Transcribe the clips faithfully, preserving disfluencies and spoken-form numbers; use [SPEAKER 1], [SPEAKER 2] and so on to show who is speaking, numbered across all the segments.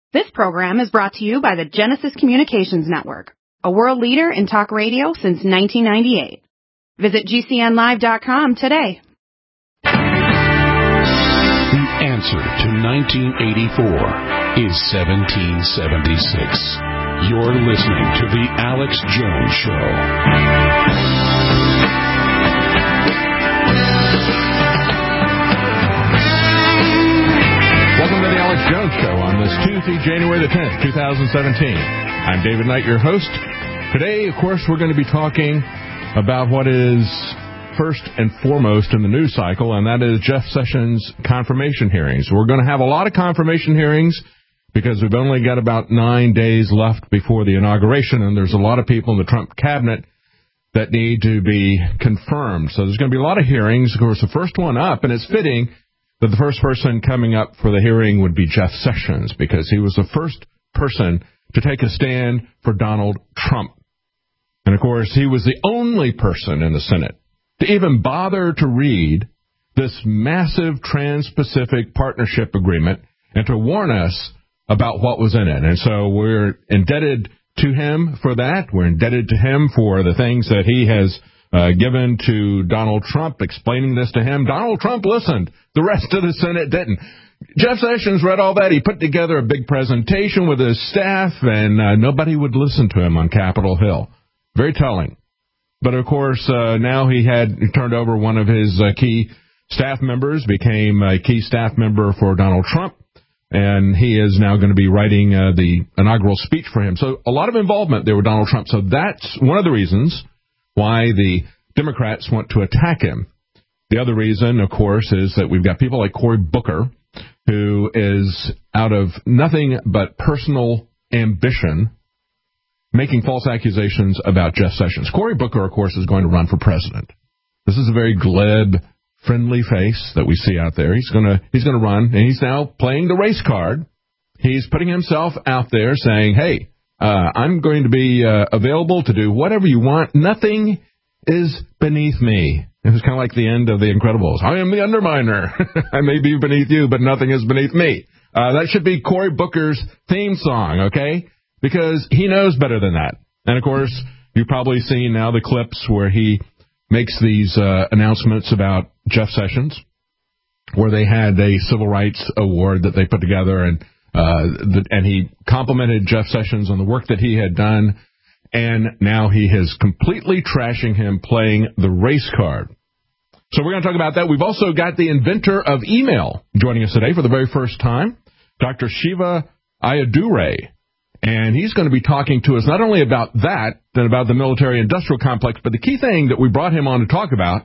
[SPEAKER 1] This program is brought to you by the Genesis Communications Network, a world leader in talk radio since nineteen ninety-eight. Visit G C N live dot com today.
[SPEAKER 2] The answer to nineteen eighty-four is seventeen seventy-six. You're listening to The Alex Jones Show.
[SPEAKER 3] Welcome to The Alex Jones Show on this Tuesday, January the tenth, twenty seventeen. I'm David Knight, your host. Today, of course, we're going to be talking about what is first and foremost in the news cycle, and that is Jeff Sessions' confirmation hearings. We're going to have a lot of confirmation hearings because we've only got about nine days left before the inauguration, and there's a lot of people in the Trump cabinet that need to be confirmed. So there's going to be a lot of hearings. Of course, the first one up, and it's fitting that the first person coming up for the hearing would be Jeff Sessions, because he was the first person to take a stand for Donald Trump. And, of course, he was the only person in the Senate to even bother to read this massive Trans-Pacific Partnership Agreement and to warn us about what was in it. And so we're indebted to him for that. We're indebted to him for the things that he has uh, given to Donald Trump, explaining this to him. Donald Trump listened. The rest of the Senate didn't. Jeff Sessions read all that. He put together a big presentation with his staff, and uh, nobody would listen to him on Capitol Hill. Very telling. But, of course, uh, now he had turned over one of his uh, key staff members, became a key staff member for Donald Trump, and he is now going to be writing uh, the inaugural speech for him. So a lot of involvement there with Donald Trump. So that's one of the reasons why the Democrats want to attack him. The other reason, of course, is that we've got people like Cory Booker, who is out of nothing but personal ambition making false accusations about Jeff Sessions. Cory Booker, of course, is going to run for president. This is a very glib, friendly face that we see out there. He's going to he's going to run, and he's now playing the race card. He's putting himself out there saying, hey, uh, I'm going to be uh, available to do whatever you want. Nothing is beneath me. It was kind of like the end of The Incredibles. I am the underminer. I may be beneath you, but nothing is beneath me. Uh, that should be Cory Booker's theme song, okay? Because he knows better than that. And, of course, you've probably seen now the clips where he makes these uh, announcements about Jeff Sessions, where they had a civil rights award that they put together, and uh, the, and he complimented Jeff Sessions on the work that he had done. And now he is completely trashing him, playing the race card. So we're going to talk about that. We've also got the inventor of email joining us today for the very first time, Doctor Shiva Ayyadurai. And he's going to be talking to us not only about that, but about the military-industrial complex, but the key thing that we brought him on to talk about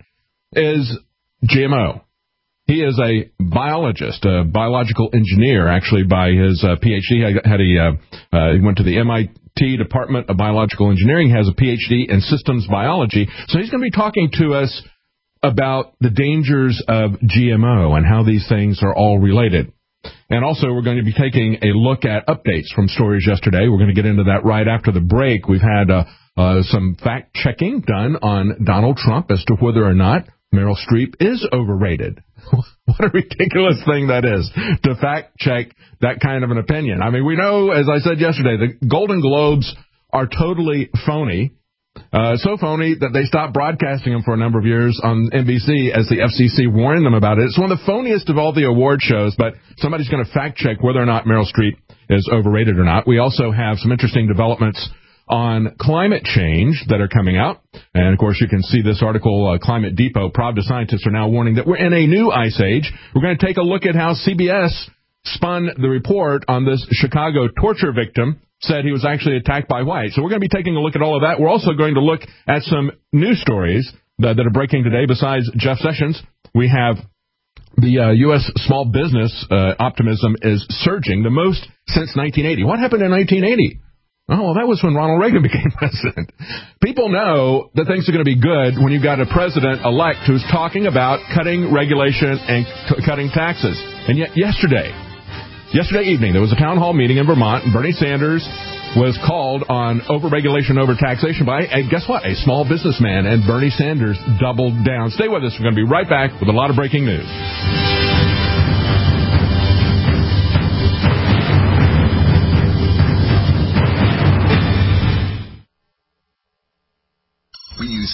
[SPEAKER 3] is G M O. He is a biologist, a biological engineer, actually, by his uh, P H D. He had a, uh, uh, he went to the M I T Department of Biological Engineering, has a P H D in systems biology. So he's going to be talking to us about the dangers of G M O and how these things are all related. And also, we're going to be taking a look at updates from stories yesterday. We're going to get into that right after the break. We've had uh, uh, some fact-checking done on Donald Trump as to whether or not Meryl Streep is overrated. What a ridiculous thing that is, to fact-check that kind of an opinion. I mean, we know, as I said yesterday, the Golden Globes are totally phony. Uh, so phony that they stopped broadcasting them for a number of years on N B C as the F C C warned them about it. It's one of the phoniest of all the award shows, but somebody's going to fact-check whether or not Meryl Streep is overrated or not. We also have some interesting developments on climate change that are coming out. And, of course, you can see this article, uh, Climate Depot. Pravda scientists are now warning that we're in a new ice age. We're going to take a look at how C B S spun the report on this Chicago torture victim, said he was actually attacked by whites. So we're going to be taking a look at all of that. We're also going to look at some news stories that, that are breaking today. Besides Jeff Sessions, we have the uh, U S small business uh, optimism is surging, the most since nineteen eighty. What happened in nineteen eighty? Oh, well, that was when Ronald Reagan became president. People know that things are going to be good when you've got a president-elect who's talking about cutting regulation and c- cutting taxes. And yet yesterday, yesterday evening, there was a town hall meeting in Vermont, and Bernie Sanders was called on overregulation, overtaxation by, and guess what, a small businessman, and Bernie Sanders doubled down. Stay with us. We're going to be right back with a lot of breaking news.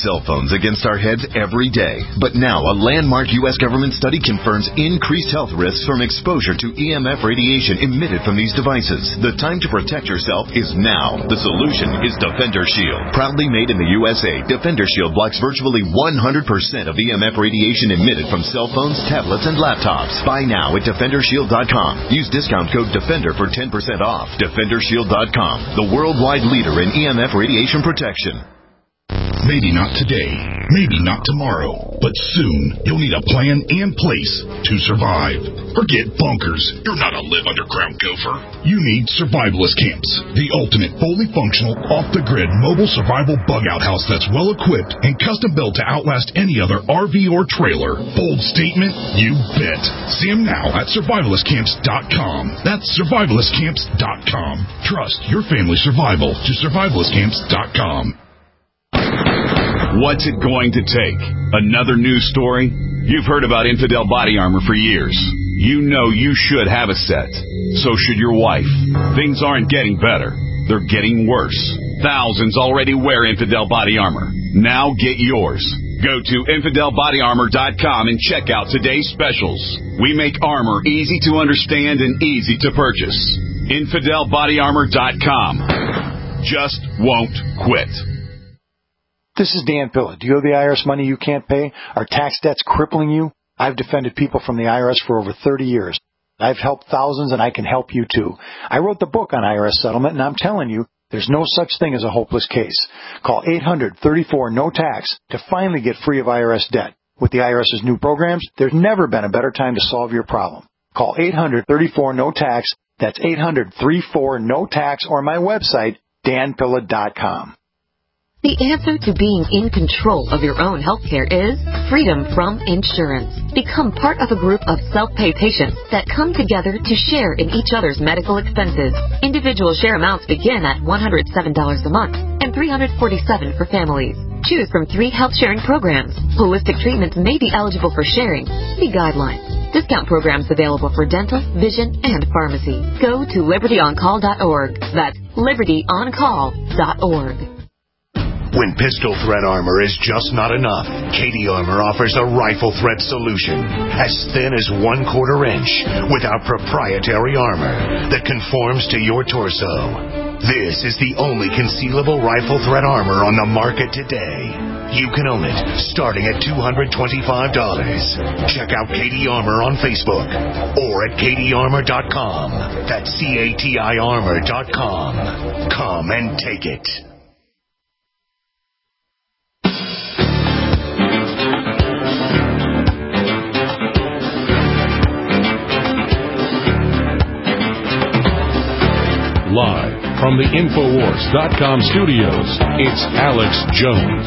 [SPEAKER 4] cell phones against our heads every day. But now, a landmark U S government study confirms increased health risks from exposure to E M F radiation emitted from these devices. The time to protect yourself is now. The solution is Defender Shield. Proudly made in the U S A, Defender Shield blocks virtually one hundred percent of E M F radiation emitted from cell phones, tablets, and laptops. Buy now at Defender Shield dot com. Use discount code DEFENDER for ten percent off. Defender Shield dot com, the worldwide leader in E M F radiation protection.
[SPEAKER 5] Maybe not today, maybe not tomorrow, but soon you'll need a plan in place to survive. Forget bunkers. You're not a live underground gopher. You need survivalist camps, the ultimate fully functional, off-the-grid mobile survival bug-out house that's well-equipped and custom-built to outlast any other R V or trailer. Bold statement? You bet. See them now at survivalist camps dot com. That's survivalist camps dot com. Trust your family's survival to survivalist camps dot com.
[SPEAKER 6] What's it going to take? Another news story? You've heard about Infidel Body Armor for years. You know you should have a set. So should your wife. Things aren't getting better. They're getting worse. Thousands already wear Infidel Body Armor. Now get yours. Go to infidel body armor dot com and check out today's specials. We make armor easy to understand and easy to purchase. infidel body armor dot com. Just won't quit.
[SPEAKER 7] This is Dan Pilla. Do you owe the I R S money you can't pay? Are tax debts crippling you? I've defended people from the I R S for over thirty years. I've helped thousands, and I can help you, too. I wrote the book on I R S settlement, and I'm telling you, there's no such thing as a hopeless case. Call eight hundred, thirty-four, no tax to finally get free of I R S debt. With the IRS's new programs, there's never been a better time to solve your problem. Call eight hundred, thirty-four, no tax. That's eight hundred, thirty-four, no tax, or my website, dan pilla dot com.
[SPEAKER 8] The answer to being in control of your own health care is freedom from insurance. Become part of a group of self-pay patients that come together to share in each other's medical expenses. Individual share amounts begin at one hundred seven dollars a month and three hundred forty-seven dollars for families. Choose from three health-sharing programs. Holistic treatments may be eligible for sharing. See guidelines. Discount programs available for dental, vision, and pharmacy. Go to liberty on call dot org. That's liberty on call dot org.
[SPEAKER 9] When pistol thread armor is just not enough, K D Armor offers a rifle thread solution as thin as one quarter inch with our proprietary armor that conforms to your torso. This is the only concealable rifle thread armor on the market today. You can own it starting at two hundred twenty-five dollars. Check out K D Armor on Facebook or at K D armor dot com. That's C A T I armor dot com. Come and take it.
[SPEAKER 2] Live from the Infowars dot com studios, it's Alex Jones.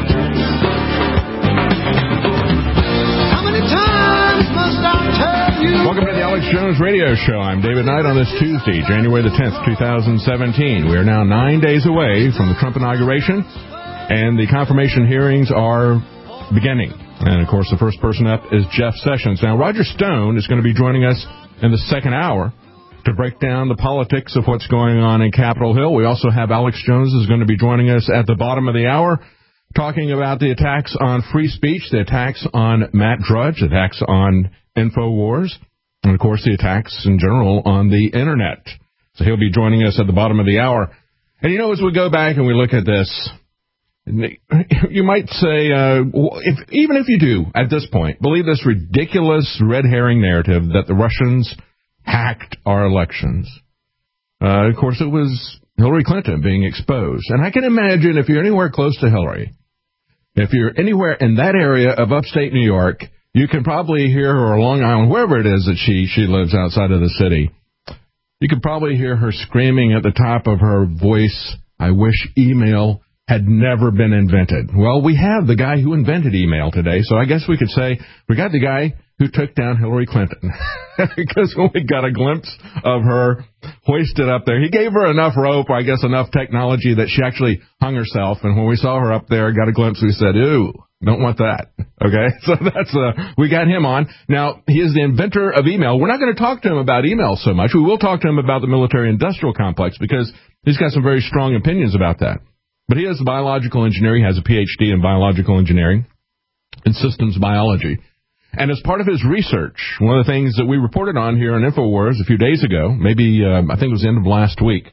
[SPEAKER 10] How many times must I tell you?
[SPEAKER 3] Welcome to the Alex Jones Radio Show. I'm David Knight on this Tuesday, January the tenth, twenty seventeen. We are now nine days away from the Trump inauguration, and the confirmation hearings are beginning. And, of course, the first person up is Jeff Sessions. Now, Roger Stone is going to be joining us in the second hour to break down the politics of what's going on in Capitol Hill. We also have Alex Jones is going to be joining us at the bottom of the hour, talking about the attacks on free speech, the attacks on Matt Drudge, attacks on InfoWars, and, of course, the attacks in general on the Internet. So he'll be joining us at the bottom of the hour. And, you know, as we go back and we look at this, you might say, uh, if, even if you do, at this point, believe this ridiculous red herring narrative that the Russians hacked our elections. Uh, of course, it was Hillary Clinton being exposed. And I can imagine if you're anywhere close to Hillary, if you're anywhere in that area of upstate New York, you can probably hear her, or Long Island, wherever it is that she, she lives outside of the city. You could probably hear her screaming at the top of her voice, I wish email had never been invented. Well, we have the guy who invented email today, so I guess we could say we got the guy who took down Hillary Clinton. Because when we got a glimpse of her hoisted up there, he gave her enough rope, or I guess enough technology, that she actually hung herself. And when we saw her up there, got a glimpse, we said, ooh, don't want that. Okay, so that's uh, we got him on. Now, he is the inventor of email. We're not going to talk to him about email so much. We will talk to him about the military-industrial complex, because he's got some very strong opinions about that. But he is a biological engineer. He has a P H D in biological engineering and systems biology. And as part of his research, one of the things that we reported on here on InfoWars a few days ago, maybe um, I think it was the end of last week,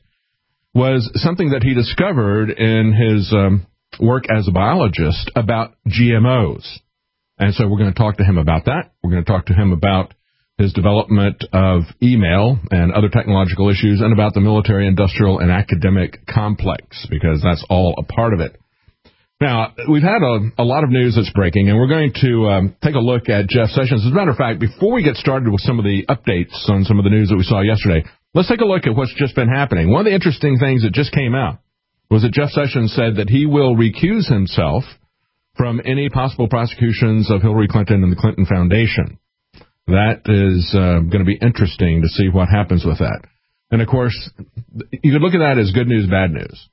[SPEAKER 3] was something that he discovered in his um, work as a biologist about G M Os. And so we're going to talk to him about that. We're going to talk to him about his development of email and other technological issues, and about the military, industrial, and academic complex, because that's all a part of it. Now, we've had a, a lot of news that's breaking, and we're going to um, take a look at Jeff Sessions. As a matter of fact, before we get started with some of the updates on some of the news that we saw yesterday, let's take a look at what's just been happening. One of the interesting things that just came out was that Jeff Sessions said that he will recuse himself from any possible prosecutions of Hillary Clinton and the Clinton Foundation. That is uh, going to be interesting to see what happens with that. And, of course, you could look at that as good news, bad news.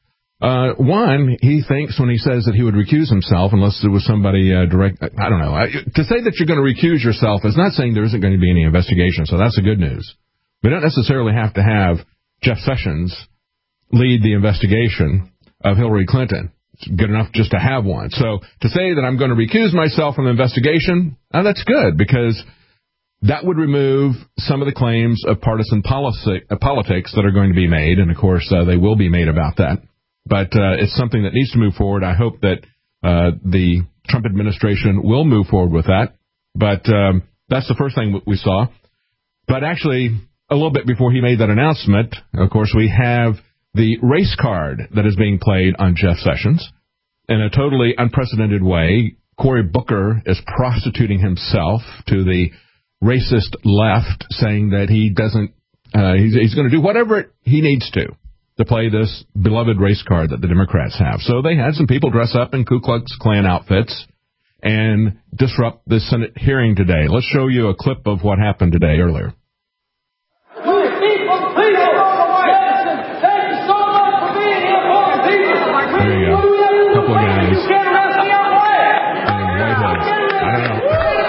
[SPEAKER 3] Uh, one, he thinks when he says that he would recuse himself unless there was somebody uh, direct, I don't know. I, to say that you're going to recuse yourself is not saying there isn't going to be any investigation, so that's the good news. We don't necessarily have to have Jeff Sessions lead the investigation of Hillary Clinton. It's good enough just to have one. So to say that I'm going to recuse myself from the investigation, uh, that's good, because that would remove some of the claims of partisan policy, uh, politics that are going to be made, and, of course, uh, they will be made about that. But uh, it's something that needs to move forward. I hope that uh, the Trump administration will move forward with that. But um, that's the first thing we saw. But actually, a little bit before he made that announcement, of course, we have the race card that is being played on Jeff Sessions in a totally unprecedented way. Cory Booker is prostituting himself to the racist left, saying that he doesn't, uh, he's, he's going to do whatever he needs to to play this beloved race card that the Democrats have. So they had some people dress up in Ku Klux Klan outfits and disrupt the Senate hearing today. Let's show you a clip of what happened today earlier.
[SPEAKER 10] There
[SPEAKER 3] you go. A couple of guys. And white hoods. I don't know.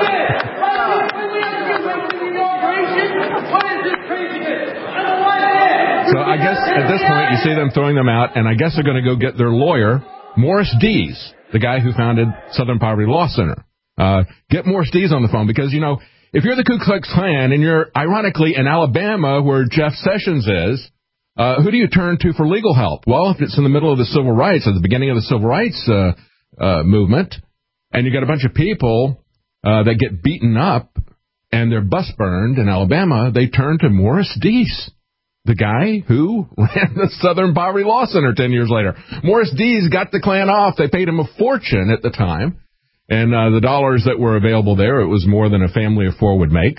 [SPEAKER 3] So I guess at this point you see them throwing them out, and I guess they're going to go get their lawyer, Morris Dees, the guy who founded Southern Poverty Law Center. Uh, get Morris Dees on the phone, because, you know, if you're the Ku Klux Klan and you're ironically in Alabama where Jeff Sessions is, uh, who do you turn to for legal help? Well, if it's in the middle of the civil rights, at the beginning of the civil rights uh, uh, movement, and you got a bunch of people uh, that get beaten up and their bus burned in Alabama, they turn to Morris Dees, the guy who ran the Southern Poverty Law Center ten years later. Morris Dees got the Klan off. They paid him a fortune at the time. And uh, the dollars that were available there, it was more than a family of four would make.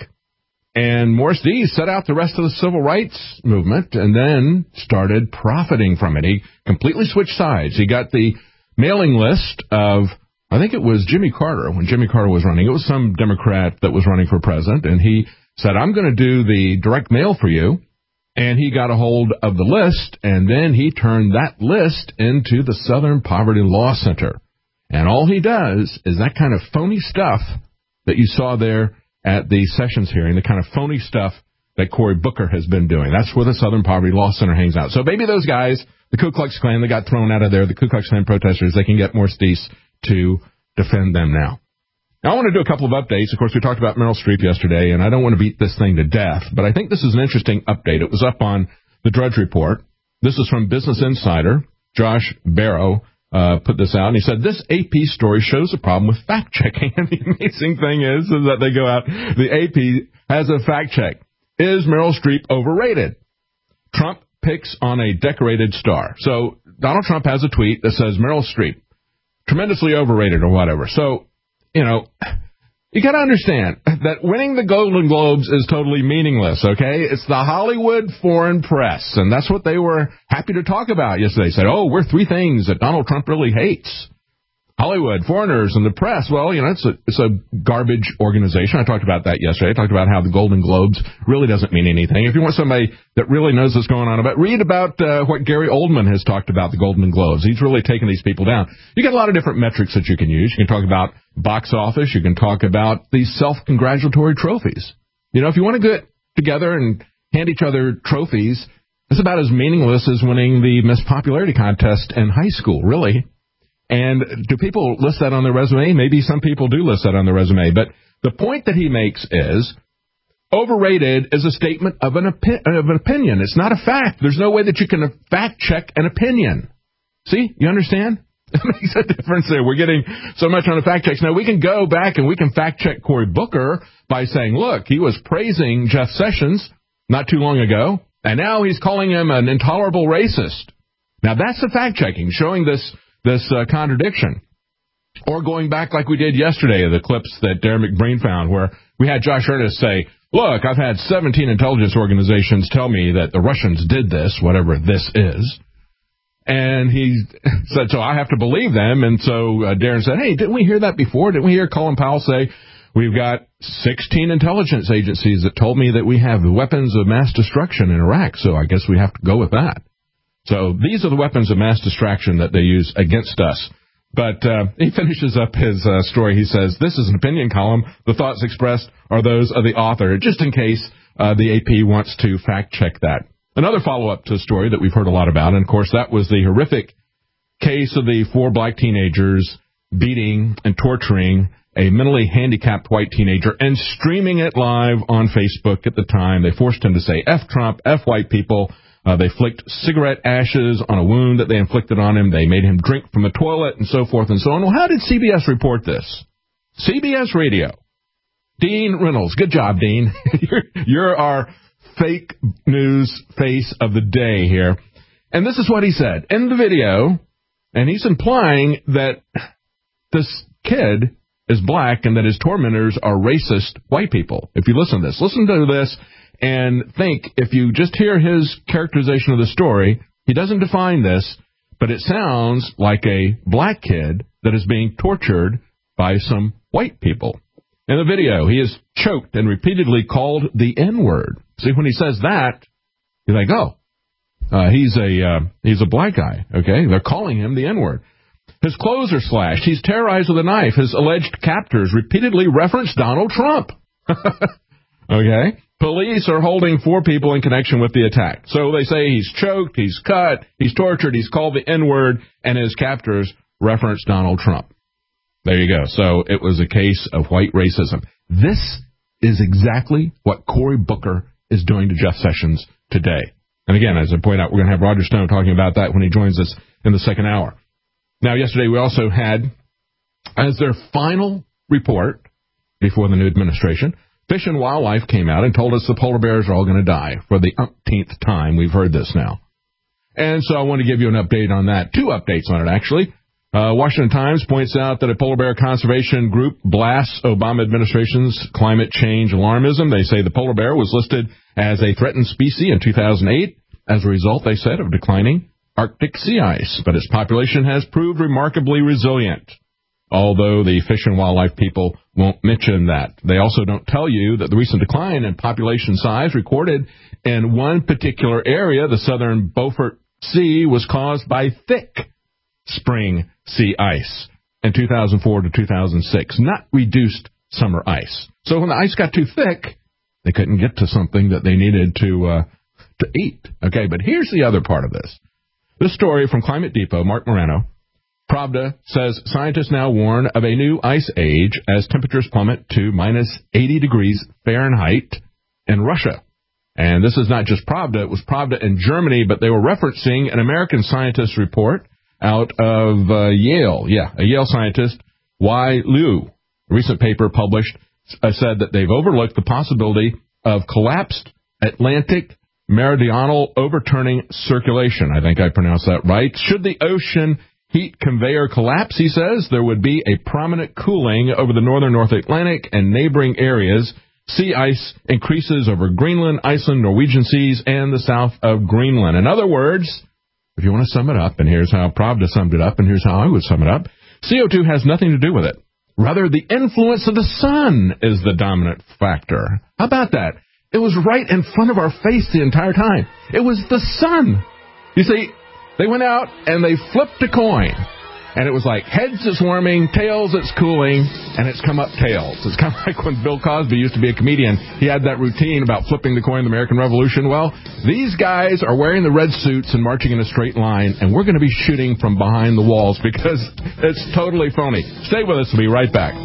[SPEAKER 3] And Morris Dees set out the rest of the civil rights movement and then started profiting from it. He completely switched sides. He got the mailing list of, I think it was Jimmy Carter, when Jimmy Carter was running. It was some Democrat that was running for president. And he said, I'm going to do the direct mail for you. And he got a hold of the list, and then he turned that list into the Southern Poverty Law Center. And all he does is that kind of phony stuff that you saw there at the Sessions hearing, the kind of phony stuff that Cory Booker has been doing. That's where the Southern Poverty Law Center hangs out. So maybe those guys, the Ku Klux Klan, they got thrown out of there, the Ku Klux Klan protesters, they can get Morris Dees to defend them now. Now, I want to do a couple of updates. Of course, we talked about Meryl Streep yesterday, and I don't want to beat this thing to death, but I think this is an interesting update. It was up on the Drudge Report. This is from Business Insider. Josh Barrow uh, put this out, and he said, this A P story shows a problem with fact-checking. And the amazing thing is, is that they go out, the A P has a fact-check. Is Meryl Streep overrated? Trump picks on a decorated star. So Donald Trump has a tweet that says, Meryl Streep, tremendously overrated or whatever. So, you know, you got to understand that winning the Golden Globes is totally meaningless, okay? It's the Hollywood foreign press, and that's what they were happy to talk about yesterday. They said, oh, we're three things that Donald Trump really hates. Hollywood, foreigners, and the press. Well, you know, it's a, it's a garbage organization. I talked about that yesterday. I talked about how the Golden Globes really doesn't mean anything. If you want somebody that really knows what's going on about, read about uh, what Gary Oldman has talked about the Golden Globes. He's really taken these people down. You got a lot of different metrics that you can use. You can talk about box office. You can talk about these self-congratulatory trophies. You know, if you want to get together and hand each other trophies, It's about as meaningless as winning the Miss Popularity contest in high school, really. And do people list that on their resume? Maybe some people do list that on their resume. But the point that he makes is overrated is a statement of an, opi- of an opinion. It's not a fact. There's no way that you can fact-check an opinion. See? You understand? It makes a difference there. We're getting so much on the fact checks. Now, we can go back and we can fact-check Cory Booker by saying, look, he was praising Jeff Sessions not too long ago, and now he's calling him an intolerable racist. Now, that's the fact-checking, showing this this uh, contradiction. Or going back like we did yesterday, the clips that Darren McBreen found, where we had Josh Earnest say, look, I've had seventeen intelligence organizations tell me that the Russians did this, whatever this is. And he said, so I have to believe them. And so uh, Darren said, hey, didn't we hear that before? Didn't we hear Colin Powell say, we've got sixteen intelligence agencies that told me that we have weapons of mass destruction in Iraq, so I guess we have to go with that. So these are the weapons of mass destruction that they use against us. But uh, he finishes up his uh, story. He says, this is an opinion column. The thoughts expressed are those of the author, just in case uh, the A P wants to fact-check that. Another follow-up to the story that we've heard a lot about, and, of course, that was the horrific case of the four black teenagers beating and torturing a mentally handicapped white teenager and streaming it live on Facebook at the time. They forced him to say F Trump, F white people. Uh, they flicked cigarette ashes on a wound that they inflicted on him. They made him drink from a toilet and so forth and so on. Well, how did C B S report this? C B S Radio. Dean Reynolds. Good job, Dean. you're, you're our fake news face of the day here. And this is what he said in the video, and he's implying that this kid is black and that his tormentors are racist white people. If you listen to this, listen to this and think, if you just hear his characterization of the story, he doesn't define this, but it sounds like a black kid that is being tortured by some white people. In the video, he is choked and repeatedly called the N-word. See, when he says that, you're like, oh, uh, he's a uh, he's a black guy, okay? They're calling him the N-word. His clothes are slashed. He's terrorized with a knife. His alleged captors repeatedly reference Donald Trump. Okay? Police are holding four people in connection with the attack. So they say he's choked, he's cut, he's tortured, he's called the N-word, and his captors reference Donald Trump. There you go. So it was a case of white racism. This is exactly what Cory Booker is doing to Jeff Sessions today. And again, as I point out, we're going to have Roger Stone talking about that when he joins us in the second hour. Now, yesterday we also had, as their final report before the new administration, Fish and Wildlife came out and told us the polar bears are all going to die for the umpteenth time. We've heard this now. And so I want to give you an update on that. Two updates on it, actually. Uh, Washington Times points out that a polar bear conservation group blasts Obama administration's climate change alarmism. They say the polar bear was listed as a threatened species in two thousand eight as a result, they said, of declining Arctic sea ice. But its population has proved remarkably resilient, although the Fish and Wildlife people won't mention that. They also don't tell you that the recent decline in population size recorded in one particular area, the southern Beaufort Sea, was caused by thick spring sea ice in two thousand four to two thousand six, not reduced summer ice. So when the ice got too thick, they couldn't get to something that they needed to uh, to eat. Okay, but here's the other part of this. This story from Climate Depot, Mark Morano. Pravda says scientists now warn of a new ice age as temperatures plummet to minus eighty degrees Fahrenheit in Russia. And this is not just Pravda. It was Pravda in Germany, but they were referencing an American scientist's report out of uh, Yale. Yeah, a Yale scientist, Y. Liu. A recent paper published uh, said that they've overlooked the possibility of collapsed Atlantic meridional overturning circulation. I think I pronounced that right. Should the ocean heat conveyor collapse, he says, there would be a prominent cooling over the northern North Atlantic and neighboring areas. Sea ice increases over Greenland, Iceland, Norwegian seas, and the south of Greenland. In other words, if you want to sum it up, and here's how Pravda summed it up, and here's how I would sum it up, C O two has nothing to do with it. Rather, the influence of the sun is the dominant factor. How about that? It was right in front of our face the entire time. It was the sun. You see, they went out and they flipped a coin. And it was like, heads it's warming, tails it's cooling, and it's come up tails. It's kind of like when Bill Cosby used to be a comedian. He had that routine about flipping the coin of the American Revolution. Well, these guys are wearing the red suits and marching in a straight line, and we're going to be shooting from behind the walls because it's totally phony. Stay with us. We'll be right back.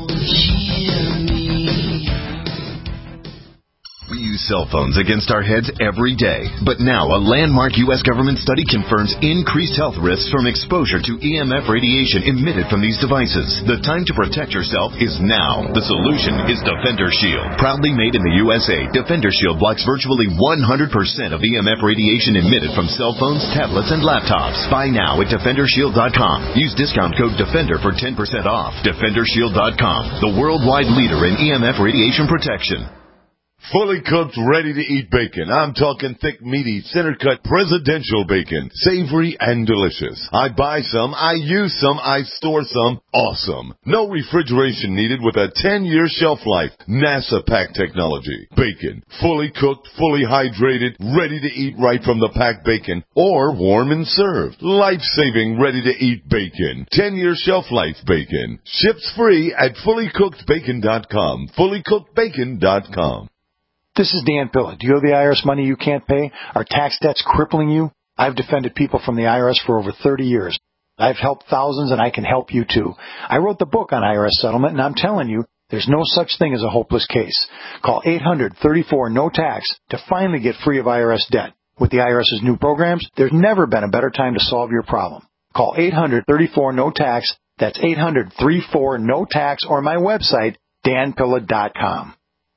[SPEAKER 4] We use cell phones against our heads every day, but now a landmark U S government study confirms increased health risks from exposure to E M F radiation emitted from these devices. The time to protect yourself is now. The solution is Defender Shield. Proudly made in the U S A, Defender Shield blocks virtually one hundred percent of E M F radiation emitted from cell phones, tablets, and laptops. Buy now at Defender Shield dot com. Use discount code DEFENDER for ten percent off. Defender Shield dot com, the worldwide leader in E M F radiation protection.
[SPEAKER 11] Fully cooked, ready-to-eat bacon. I'm talking thick, meaty, center-cut presidential bacon. Savory and delicious. I buy some, I use some, I store some. Awesome. No refrigeration needed with a ten-year shelf life. NASA pack technology. Bacon. Fully cooked, fully hydrated, ready to eat right from the packed bacon. Or warm and served. Life-saving, ready-to-eat bacon. ten-year shelf life bacon. Ships free at fully cooked bacon dot com. fully cooked bacon dot com.
[SPEAKER 7] This is Dan Pilla. Do you owe the I R S money you can't pay? Are tax debts crippling you? I've defended people from the I R S for over thirty years. I've helped thousands, and I can help you too. I wrote the book on I R S settlement, and I'm telling you, there's no such thing as a hopeless case. Call eight hundred, thirty-four, no tax to finally get free of I R S debt. With the IRS's new programs, there's never been a better time to solve your problem. Call eight hundred, thirty-four, no tax. That's eight hundred, thirty-four, no tax, or my website, dan pilla dot com.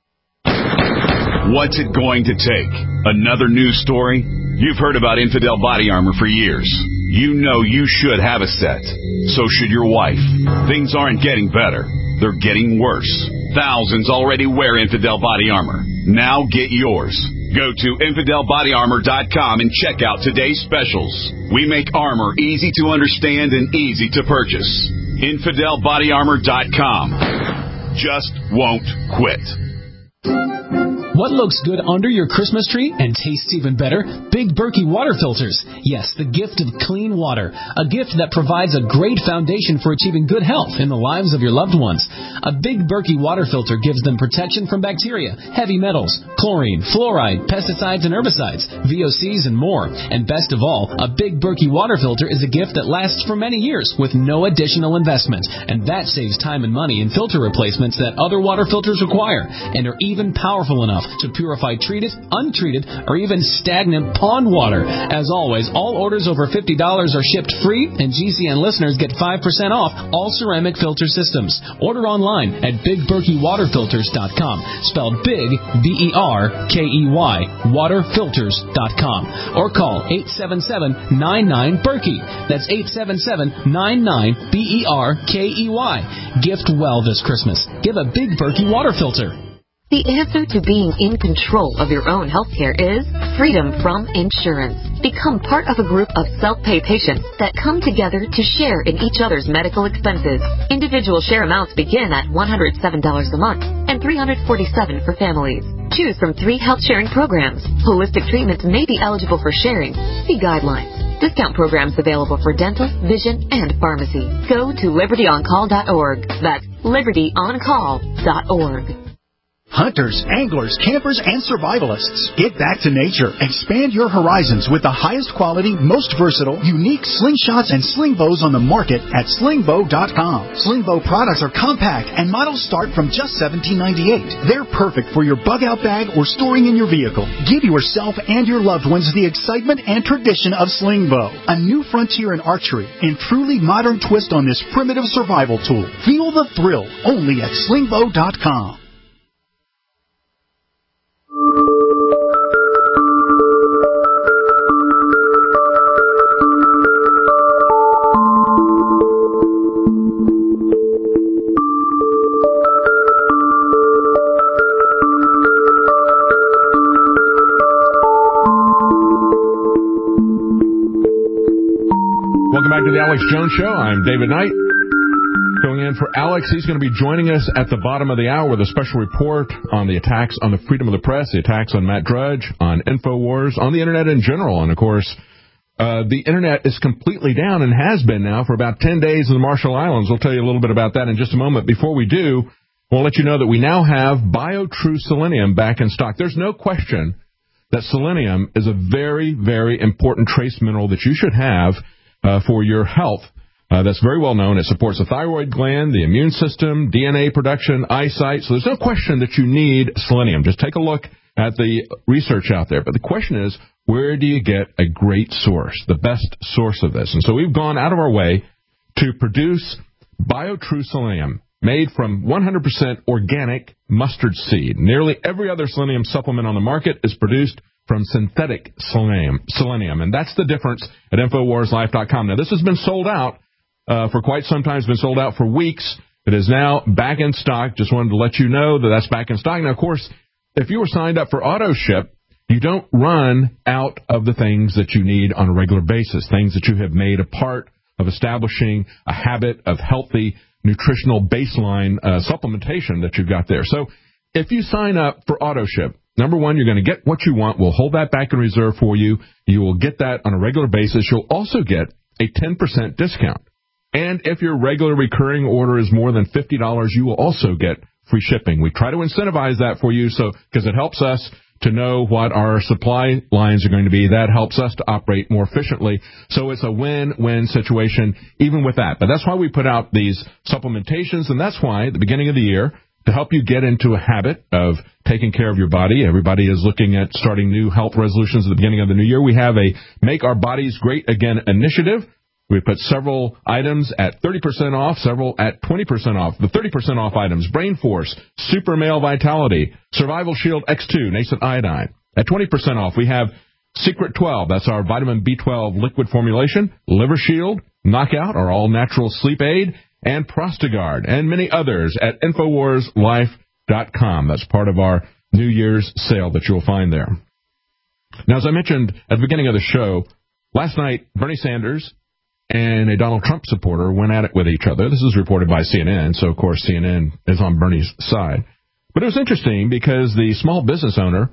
[SPEAKER 6] What's it going to take? Another news story? You've heard about Infidel Body Armor for years. You know you should have a set. So should your wife. Things aren't getting better. They're getting worse. Thousands already wear Infidel Body Armor. Now get yours. Go to infidel body armor dot com and check out today's specials. We make armor easy to understand and easy to purchase. infidel body armor dot com. Just won't quit.
[SPEAKER 12] What looks good under your Christmas tree and tastes even better? Big Berkey water filters. Yes, the gift of clean water. A gift that provides a great foundation for achieving good health in the lives of your loved ones. A Big Berkey water filter gives them protection from bacteria, heavy metals, chlorine, fluoride, pesticides and herbicides, V O Cs, and more. And best of all, a Big Berkey water filter is a gift that lasts for many years with no additional investment. And that saves time and money in filter replacements that other water filters require and are even powerful enough to purify treated, untreated, or even stagnant pond water. As always, all orders over fifty dollars are shipped free, and G C N listeners get five percent off all ceramic filter systems. Order online at big berkey water filters dot com, spelled big, B E R K E Y, water filters dot com, or call eight seven seven, nine nine, Berkey. That's eight seven seven, nine nine, B E R K E Y. Gift well this Christmas. Give a Big Berkey water filter.
[SPEAKER 8] The answer to being in control of your own healthcare is freedom from insurance. Become part of a group of self-pay patients that come together to share in each other's medical expenses. Individual share amounts begin at one hundred seven dollars a month and three hundred forty-seven dollars for families. Choose from three health sharing programs. Holistic treatments may be eligible for sharing. See guidelines. Discount programs available for dental, vision, and pharmacy. Go to liberty on call dot org. That's liberty on call dot org.
[SPEAKER 13] Hunters, anglers, campers, and survivalists. Get back to nature. Expand your horizons with the highest quality, most versatile, unique slingshots and sling bows on the market at sling bow dot com. Sling bow products are compact and models start from just seventeen ninety-eight. They're perfect for your bug out bag or storing in your vehicle. Give yourself and your loved ones the excitement and tradition of sling bow. A new frontier in archery and truly modern twist on this primitive survival tool. Feel the thrill only at sling bow dot com.
[SPEAKER 3] Welcome back to the Alex Jones Show. I'm David Knight. Going in for Alex. He's going to be joining us at the bottom of the hour with a special report on the attacks on the freedom of the press, the attacks on Matt Drudge, on InfoWars, on the Internet in general, and, of course, Uh, the internet is completely down and has been now for about ten days in the Marshall Islands. We'll tell you a little bit about that in just a moment. Before we do, we'll let you know that we now have BioTrue Selenium back in stock. There's no question that selenium is a very, very important trace mineral that you should have uh, for your health. Uh, that's very well known. It supports the thyroid gland, the immune system, D N A production, eyesight. So there's no question that you need selenium. Just take a look at the research out there. But the question is, where do you get a great source, the best source of this? And so we've gone out of our way to produce BioTrue Selenium, made from one hundred percent organic mustard seed. Nearly every other selenium supplement on the market is produced from synthetic selenium, selenium, and that's the difference at Infowars Life dot com. Now, this has been sold out uh, for quite some time. It's been sold out for weeks. It is now back in stock. Just wanted to let you know that that's back in stock. Now, of course, if you were signed up for auto ship, you don't run out of the things that you need on a regular basis, things that you have made a part of establishing a habit of healthy nutritional baseline uh, supplementation that you've got there. So if you sign up for auto ship, number one, you're going to get what you want. We'll hold that back in reserve for you. You will get that on a regular basis. You'll also get a ten percent discount. And if your regular recurring order is more than fifty dollars, you will also get free shipping. We try to incentivize that for you so because it helps us to know what our supply lines are going to be. That helps us to operate more efficiently. So it's a win-win situation even with that. But that's why we put out these supplementations, and that's why at the beginning of the year, to help you get into a habit of taking care of your body, everybody is looking at starting new health resolutions at the beginning of the new year. We have a Make Our Bodies Great Again initiative. We put several items at thirty percent off, several at twenty percent off. The thirty percent off items, Brain Force, Super Male Vitality, Survival Shield X two, Nascent Iodine. At twenty percent off, we have Secret twelve, that's our vitamin B twelve liquid formulation, Liver Shield, Knockout, our all-natural sleep aid, and Prostagard, and many others at Infowars Life dot com. That's part of our New Year's sale that you'll find there. Now, as I mentioned at the beginning of the show, last night, Bernie Sanders and a Donald Trump supporter went at it with each other. This is reported by C N N, so, of course, C N N is on Bernie's side. But it was interesting because the small business owner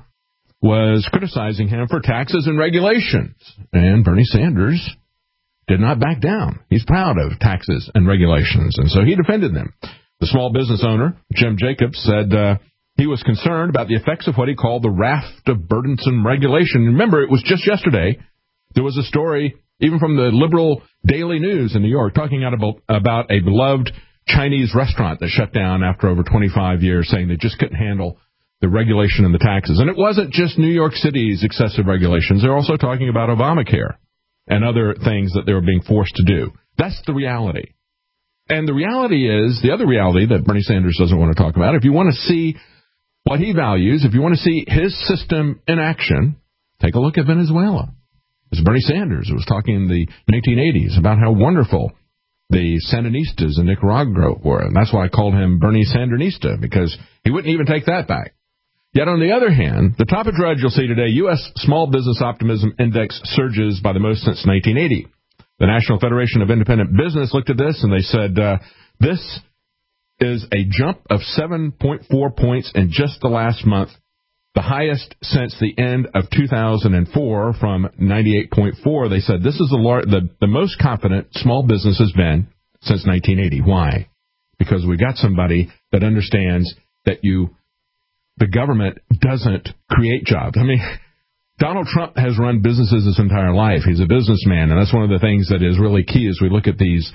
[SPEAKER 3] was criticizing him for taxes and regulations, and Bernie Sanders did not back down. He's proud of taxes and regulations, and so he defended them. The small business owner, Jim Jacobs, said uh, he was concerned about the effects of what he called the raft of burdensome regulation. Remember, it was just yesterday there was a story, even from the liberal Daily News in New York, talking about, about a beloved Chinese restaurant that shut down after over twenty-five years, saying they just couldn't handle the regulation and the taxes. And it wasn't just New York City's excessive regulations. They're also talking about Obamacare and other things that they were being forced to do. That's the reality. And the reality is, the other reality that Bernie Sanders doesn't want to talk about, if you want to see what he values, if you want to see his system in action, take a look at Venezuela. It's Bernie Sanders who was talking in the nineteen eighties about how wonderful the Sandinistas in Nicaragua were. And that's why I called him Bernie Sandinista, because he wouldn't even take that back. Yet on the other hand, the top of Drudge you'll see today, U S Small Business Optimism Index surges by the most since nineteen eighty. The National Federation of Independent Business looked at this and they said, uh, this is a jump of seven point four points in just the last month, the highest since the end of two thousand four from ninety-eight point four. They said this is the, lar- the, the most confident small business has been since nineteen eighty. Why? Because we got somebody that understands that you, the government doesn't create jobs. I mean, Donald Trump has run businesses his entire life. He's a businessman, and that's one of the things that is really key as we look at these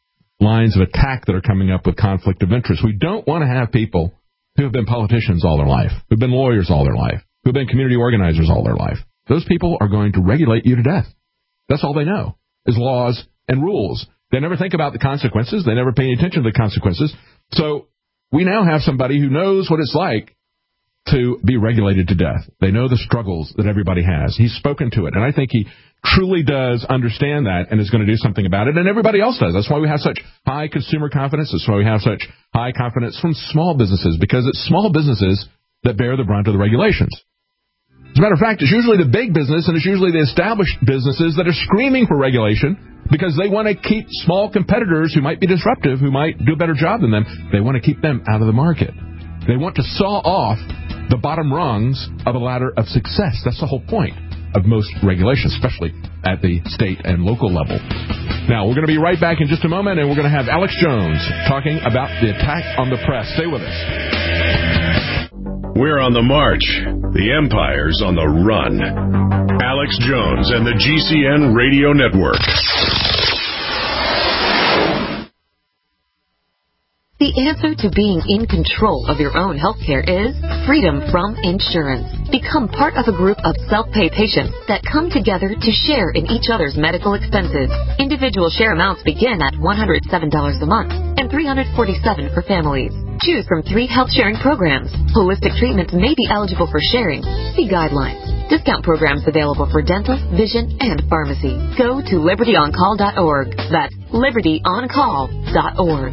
[SPEAKER 3] lines of attack that are coming up with conflict of interest. We don't want to have people who have been politicians all their life, who've been lawyers all their life, who've been community organizers all their life. Those people are going to regulate you to death. That's all they know, is laws and rules. They never think about the consequences. They never pay attention to the consequences. So we now have somebody who knows what it's like to be regulated to death. They know the struggles that everybody has. He's spoken to it, and I think he truly does understand that and is going to do something about it, and everybody else does. That's why we have such high consumer confidence. That's why we have such high confidence from small businesses, because it's small businesses that bear the brunt of the regulations. As a matter of fact, it's usually the big business, and it's usually the established businesses that are screaming for regulation because they want to keep small competitors who might be disruptive, who might do a better job than them. They want to keep them out of the market. They want to saw off the bottom rungs of a ladder of success. That's the whole point. of most regulations, especially at the state and local level. Now, we're going to be right back in just a moment, and we're going to have Alex Jones talking about the attack on the press. Stay with us.
[SPEAKER 2] We're on the march. The empire's on the run. Alex Jones and the G C N Radio Network.
[SPEAKER 8] The answer to being in control of your own healthcare is freedom from insurance. Become part of a group of self-pay patients that come together to share in each other's medical expenses. Individual share amounts begin at one hundred seven dollars a month and three hundred forty-seven dollars for families. Choose from three health sharing programs. Holistic treatments may be eligible for sharing. See guidelines. Discount programs available for dental, vision, and pharmacy. Go to liberty on call dot org. That's liberty on call dot org.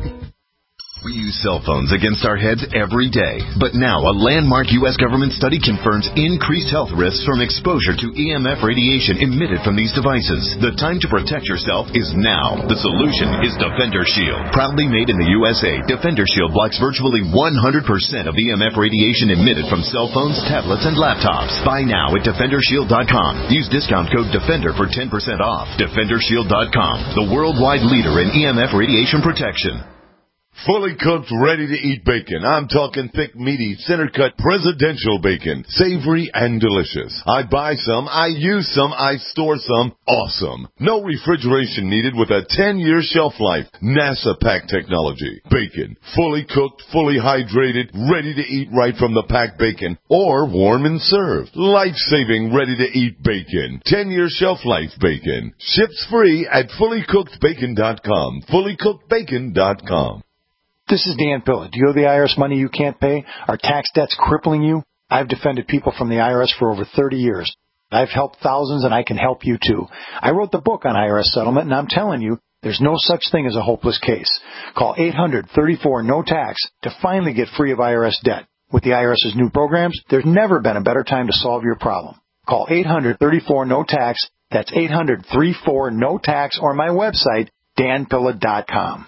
[SPEAKER 4] We use cell phones against our heads every day. But now a landmark U S government study confirms increased health risks from exposure to E M F radiation emitted from these devices. The time to protect yourself is now. The solution is Defender Shield. Proudly made in the U S A, Defender Shield blocks virtually one hundred percent of E M F radiation emitted from cell phones, tablets, and laptops. Buy now at defender shield dot com. Use discount code DEFENDER for ten percent off. defender shield dot com, the worldwide leader in E M F radiation protection.
[SPEAKER 11] Fully cooked, ready-to-eat bacon. I'm talking thick, meaty, center-cut presidential bacon. Savory and delicious. I buy some, I use some, I store some. Awesome. No refrigeration needed with a ten-year shelf life. NASA pack technology. Bacon. Fully cooked, fully hydrated, ready to eat right from the packed bacon. Or warm and served. Life-saving, ready-to-eat bacon. ten-year shelf life bacon. Ships free at fully cooked bacon dot com. fully cooked bacon dot com.
[SPEAKER 7] This is Dan Pilla. Do you owe the I R S money you can't pay? Are tax debts crippling you? I've defended people from the I R S for over thirty years. I've helped thousands, and I can help you too. I wrote the book on I R S settlement, and I'm telling you, there's no such thing as a hopeless case. Call eight hundred thirty-four no tax to finally get free of I R S debt. With the IRS's new programs, there's never been a better time to solve your problem. Call eight hundred thirty-four no tax. That's eight hundred thirty-four no tax, or my website, dan pilla dot com.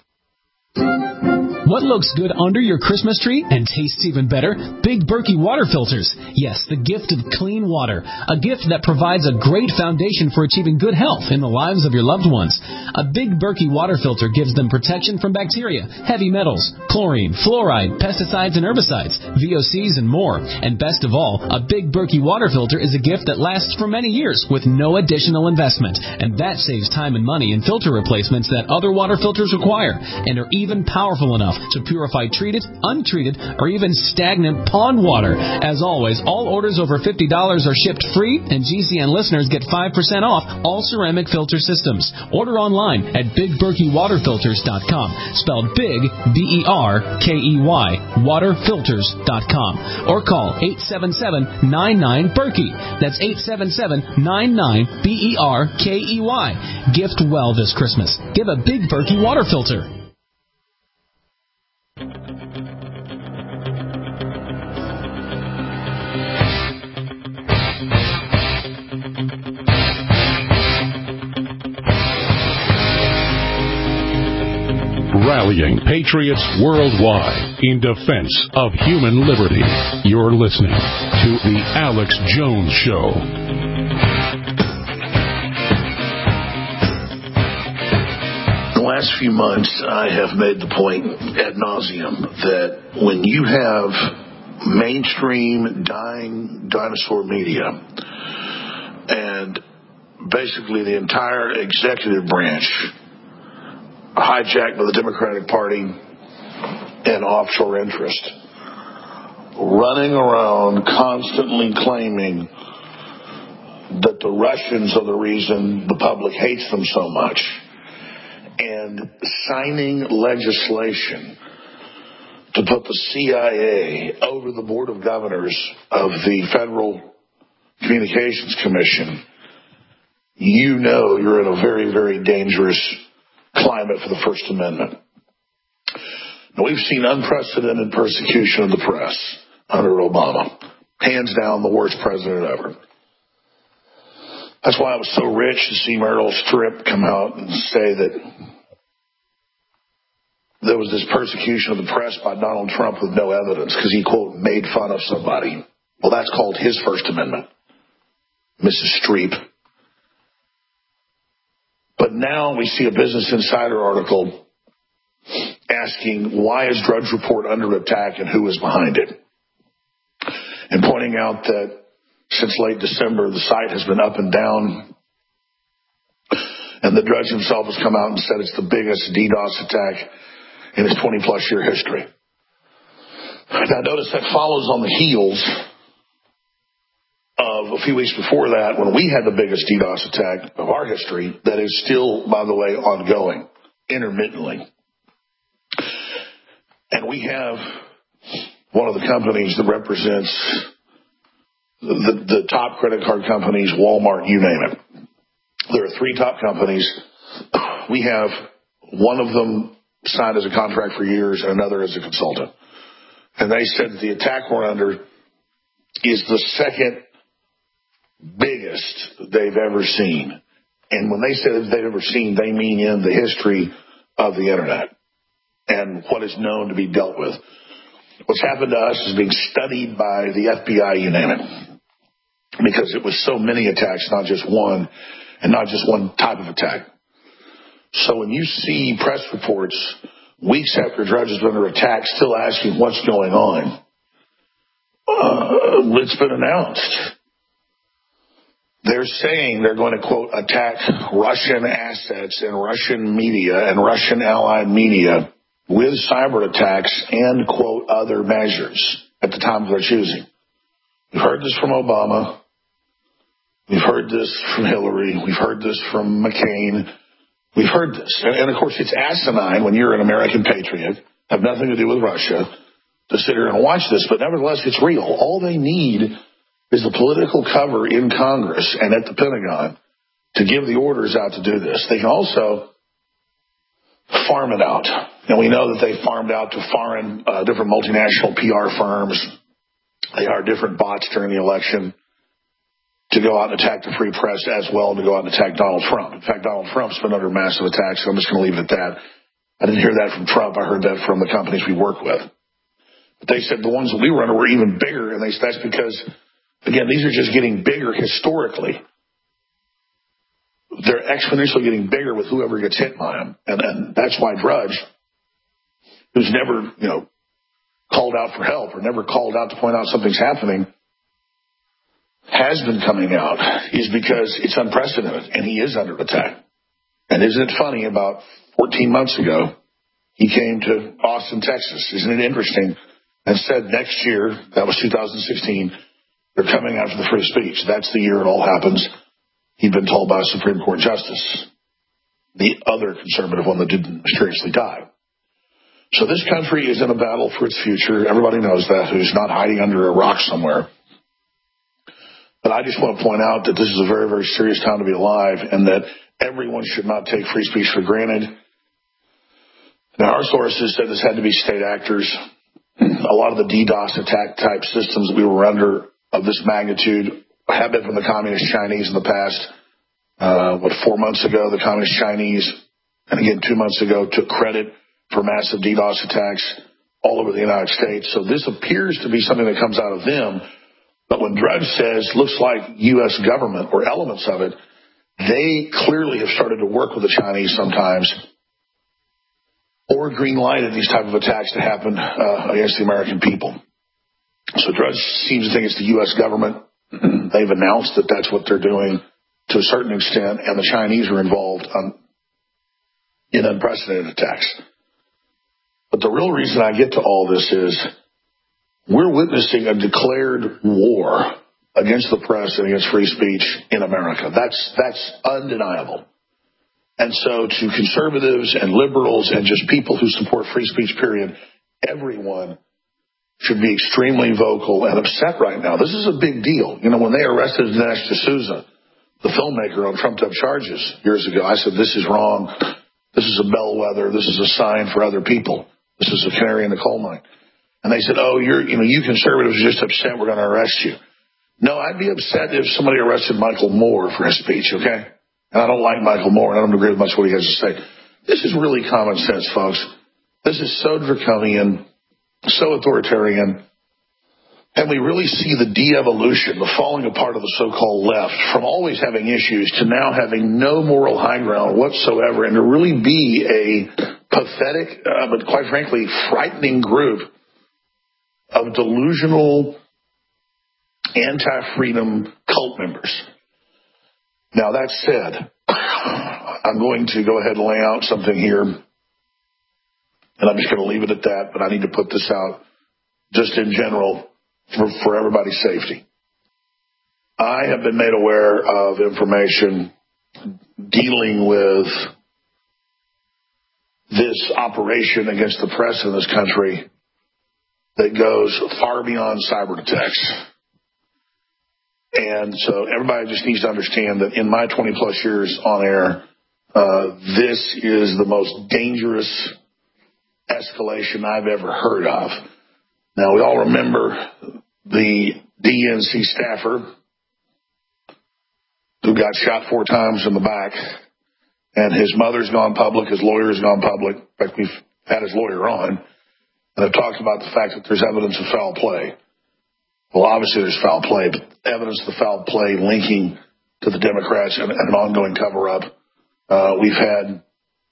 [SPEAKER 12] What looks good under your Christmas tree and tastes even better? Big Berkey water filters. Yes, the gift of clean water. A gift that provides a great foundation for achieving good health in the lives of your loved ones. A Big Berkey water filter gives them protection from bacteria, heavy metals, chlorine, fluoride, pesticides and herbicides, V O Cs, and more. And best of all, a Big Berkey water filter is a gift that lasts for many years with no additional investment. And that saves time and money in filter replacements that other water filters require, and are even powerful enough to purify treated, untreated, or even stagnant pond water. As always, all orders over fifty dollars are shipped free, and G C N listeners get five percent off all ceramic filter systems. Order online at big berkey water filters dot com, spelled big, B E R K E Y, water filters dot com, or call eight seven seven, nine nine, Berkey. That's eight seven seven, nine nine, B E R K E Y. Gift well this Christmas. Give a Big Berkey water filter.
[SPEAKER 2] Rallying patriots worldwide in defense of human liberty. You're listening to The Alex Jones Show.
[SPEAKER 14] The last few months, I have made the point ad nauseum that when you have mainstream dying dinosaur media and basically the entire executive branch hijacked by the Democratic Party and offshore interest, running around constantly claiming that the Russians are the reason the public hates them so much, and signing legislation to put the C I A over the Board of Governors of the Federal Communications Commission, you know you're in a very, very dangerous climate for the First Amendment. Now, we've seen unprecedented persecution of the press under Obama. Hands down, the worst president ever. That's why I was so rich to see Meryl Streep come out and say that there was this persecution of the press by Donald Trump with no evidence because he, quote, made fun of somebody. Well, that's called his First Amendment. Missus Streep. But now we see a Business Insider article asking, why is Drudge Report under attack and who is behind it? And pointing out that since late December, the site has been up and down. And the Drudge himself has come out and said it's the biggest DDoS attack in his twenty-plus year history. Now, notice that follows on the heels of a few weeks before that when we had the biggest DDoS attack of our history that is still, by the way, ongoing, intermittently. And we have one of the companies that represents the, the top credit card companies, Walmart, you name it. There are three top companies. We have one of them signed as a contract for years and another as a consultant. And they said that the attack we're under is the second biggest they've ever seen. And when they say that they've ever seen, they mean in the history of the Internet and what is known to be dealt with. What's happened to us is being studied by the F B I, you name it, because it was so many attacks, not just one, and not just one type of attack. So when you see press reports weeks after Drudge has been under attack still asking what's going on, uh, it's been announced. They're saying they're going to, quote, attack Russian assets and Russian media and Russian allied media with cyber attacks and, quote, other measures at the time they're choosing. We've heard this from Obama. We've heard this from Hillary. We've heard this from McCain. We've heard this. And, and, of course, it's asinine when you're an American patriot, have nothing to do with Russia, to sit here and watch this. But nevertheless, it's real. All they need is the political cover in Congress and at the Pentagon to give the orders out to do this. They can also farm it out. And we know that they farmed out to foreign, uh, different multinational P R firms. They hired different bots during the election to go out and attack the free press as well, to go out and attack Donald Trump. In fact, Donald Trump's been under massive attacks, so I'm just going to leave it at that. I didn't hear that from Trump. I heard that from the companies we work with. But they said the ones that we were under were even bigger, and they, that's because, again, these are just getting bigger historically. They're exponentially getting bigger with whoever gets hit by them. And, and that's why Drudge, who's never, you know, called out for help or never called out to point out something's happening, has been coming out, is because it's unprecedented, and he is under attack. And isn't it funny, about fourteen months ago, he came to Austin, Texas. Isn't it interesting? And said next year, that was two thousand sixteen, they're coming after the free speech. That's the year it all happens. He'd been told by a Supreme Court justice, the other conservative one that didn't mysteriously die. So this country is in a battle for its future. Everybody knows that, who's not hiding under a rock somewhere. But I just want to point out that this is a very, very serious time to be alive, and that everyone should not take free speech for granted. Now, our sources said this had to be state actors. A lot of the DDoS attack type systems that we were under of this magnitude have been from the Communist Chinese in the past. Uh, what, four months ago, the Communist Chinese, and again two months ago, took credit for massive DDoS attacks all over the United States. So this appears to be something that comes out of them. But when Drudge says, looks like U S government or elements of it, they clearly have started to work with the Chinese sometimes or green-lighted these type of attacks to happen uh, against the American people. So Drudge seems to think it's the U S government. They've announced that that's what they're doing to a certain extent, and the Chinese are involved um, in unprecedented attacks. But the real reason I get to all this is we're witnessing a declared war against the press and against free speech in America. That's that's undeniable. And so to conservatives and liberals and just people who support free speech, period, everyone should be extremely vocal and upset right now. This is a big deal. You know, when they arrested Dinesh D'Souza, the filmmaker, on trumped-up charges years ago, I said, this is wrong. This is a bellwether. This is a sign for other people. This is a canary in the coal mine. And they said, oh, you're, you know, you conservatives are just upset we're going to arrest you. No, I'd be upset if somebody arrested Michael Moore for his speech, okay? And I don't like Michael Moore, and I don't agree with much what he has to say. This is really common sense, folks. This is so draconian, so authoritarian. And we really see the de-evolution, the falling apart of the so-called left, from always having issues to now having no moral high ground whatsoever, and to really be a pathetic, uh, but quite frankly, frightening group of delusional anti-freedom cult members. Now, that said, I'm going to go ahead and lay out something here, and I'm just going to leave it at that, but I need to put this out just in general for, for everybody's safety. I have been made aware of information dealing with this operation against the press in this country that goes far beyond cyber attacks. And so everybody just needs to understand that in my twenty plus years on air, uh, this is the most dangerous escalation I've ever heard of. Now, we all remember the D N C staffer who got shot four times in the back, and his mother's gone public, his lawyer's gone public. In fact, we've had his lawyer on, and have talked about the fact that there's evidence of foul play. Well, obviously there's foul play, but evidence of the foul play linking to the Democrats and, and an ongoing cover-up. Uh, we've had,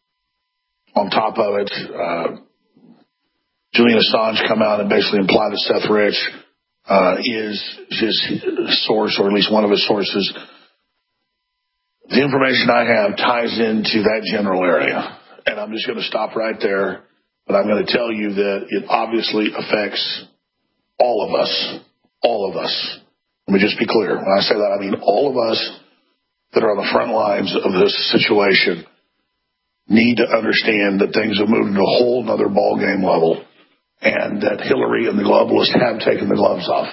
[SPEAKER 14] on top of it, uh, Julian Assange come out and basically imply that Seth Rich uh, is his source, or at least one of his sources. The information I have ties into that general area, and I'm just going to stop right there, but I'm going to tell you that it obviously affects all of us, all of us. Let me just be clear. When I say that, I mean all of us that are on the front lines of this situation need to understand that things have moved to a whole other ballgame level, and that Hillary and the globalists have taken the gloves off.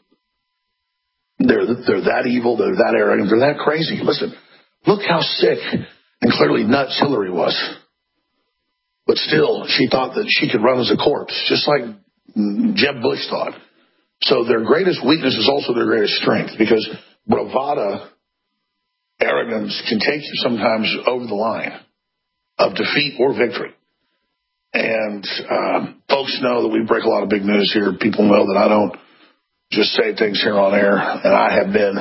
[SPEAKER 14] They're, they're that evil, they're that arrogant, they're that crazy. Listen, look how sick and clearly nuts Hillary was. But still, she thought that she could run as a corpse, just like Jeb Bush thought. So their greatest weakness is also their greatest strength, because bravado, arrogance can take you sometimes over the line of defeat or victory. And um, folks know that we break a lot of big news here. People know that I don't just say things here on air, and I have been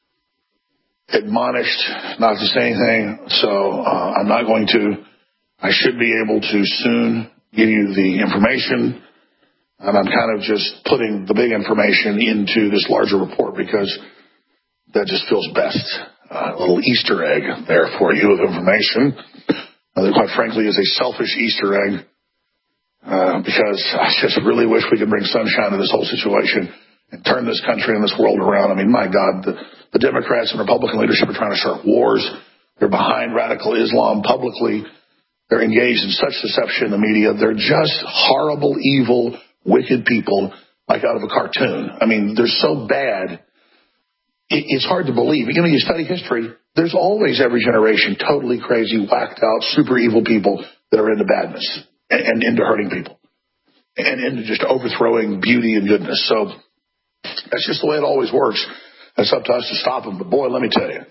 [SPEAKER 14] admonished not to say anything, so uh, I'm not going to. I should be able to soon give you the information, and I'm kind of just putting the big information into this larger report because that just feels best. Uh, a little Easter egg there for you of information. Uh, that quite frankly is a selfish Easter egg, uh, because I just really wish we could bring sunshine to this whole situation and turn this country and this world around. I mean, my God, the, the Democrats and Republican leadership are trying to start wars. They're behind radical Islam publicly. They're engaged in such deception in the media. They're just horrible, evil, wicked people like out of a cartoon. I mean, they're so bad, it, it's hard to believe. You know, you study history, there's always every generation totally crazy, whacked out, super evil people that are into badness and, and into hurting people and into just overthrowing beauty and goodness. So that's just the way it always works. It's up to us to stop them. But boy, let me tell you,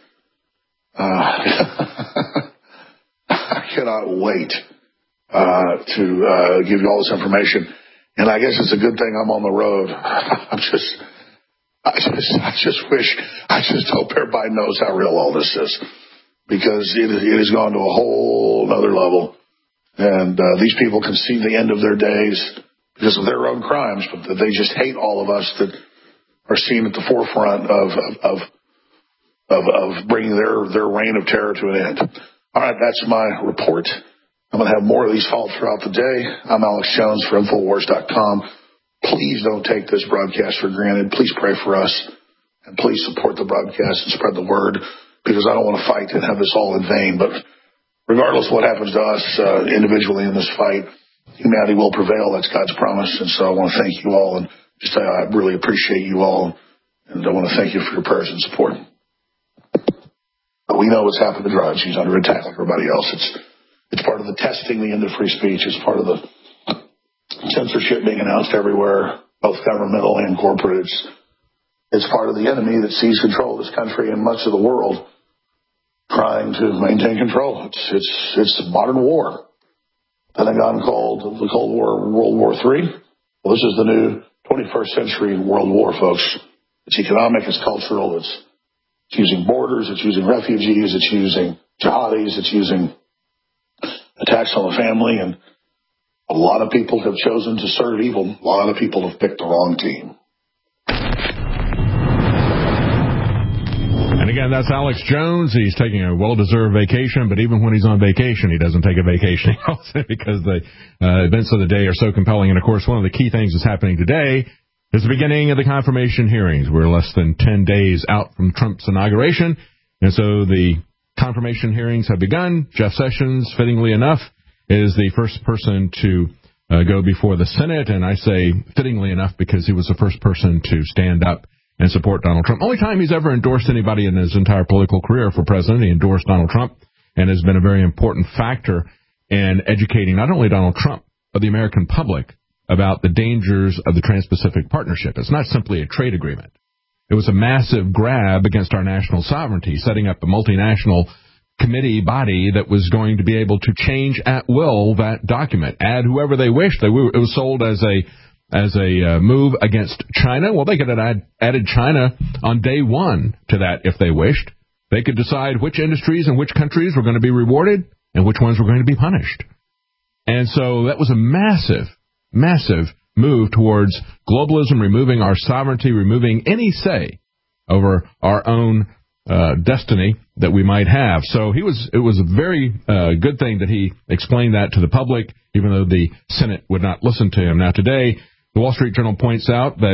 [SPEAKER 14] uh, I cannot wait uh, to uh, give you all this information. And I guess it's a good thing I'm on the road. I'm just, I just, I just wish, I just hope everybody knows how real all this is, because it, it has gone to a whole other level. And uh, these people can see the end of their days because of their own crimes, but they just hate all of us that are seen at the forefront of of of, of bringing their, their reign of terror to an end. All right, that's my report. I'm going to have more of these followed throughout the day. I'm Alex Jones for Infowars dot com. Please don't take this broadcast for granted. Please pray for us, and please support the broadcast and spread the word, because I don't want to fight and have this all in vain. But regardless of what happens to us uh, individually in this fight, humanity will prevail. That's God's promise. And so I want to thank you all, and just uh, I really appreciate you all, and I want to thank you for your prayers and support. But we know what's happened to drugs. He's under attack like everybody else. It's it's part of the testing, the end of free speech. It's part of the censorship being announced everywhere, both governmental and corporate. It's, it's part of the enemy that sees control of this country and much of the world, trying to maintain control. It's it's it's modern war. Pentagon called the Cold War World War Three. Well, this is the new twenty-first century world war, folks. It's economic, it's cultural, it's, it's using borders, it's using refugees, it's using jihadis, it's using attacks on the family, and a lot of people have chosen to serve evil. A lot of people have picked the wrong team.
[SPEAKER 3] And again, that's Alex Jones. He's taking a well-deserved vacation, but even when he's on vacation, he doesn't take a vacation because the uh, events of the day are so compelling. And, of course, one of the key things that's happening today is the beginning of the confirmation hearings. We're less than ten days out from Trump's inauguration, and so the confirmation hearings have begun. Jeff Sessions, fittingly enough, is the first person to uh, go before the Senate, and I say fittingly enough because he was the first person to stand up and support Donald Trump. Only time he's ever endorsed anybody in his entire political career for president. He endorsed Donald Trump and has been a very important factor in educating not only Donald Trump, but the American public about the dangers of the Trans-Pacific Partnership. It's not simply a trade agreement. It was a massive grab against our national sovereignty, setting up a multinational committee body that was going to be able to change at will that document, add whoever they wished. They were, it was sold as a as a uh, move against China. Well, they could have add, added China on day one to that if they wished. They could decide which industries and which countries were going to be rewarded and which ones were going to be punished. And so that was a massive, massive move towards globalism, removing our sovereignty, removing any say over our own uh, destiny that we might have. So he was. It was a very uh, good thing that he explained that to the public, even though the Senate would not listen to him. Now, today, the Wall Street Journal points out that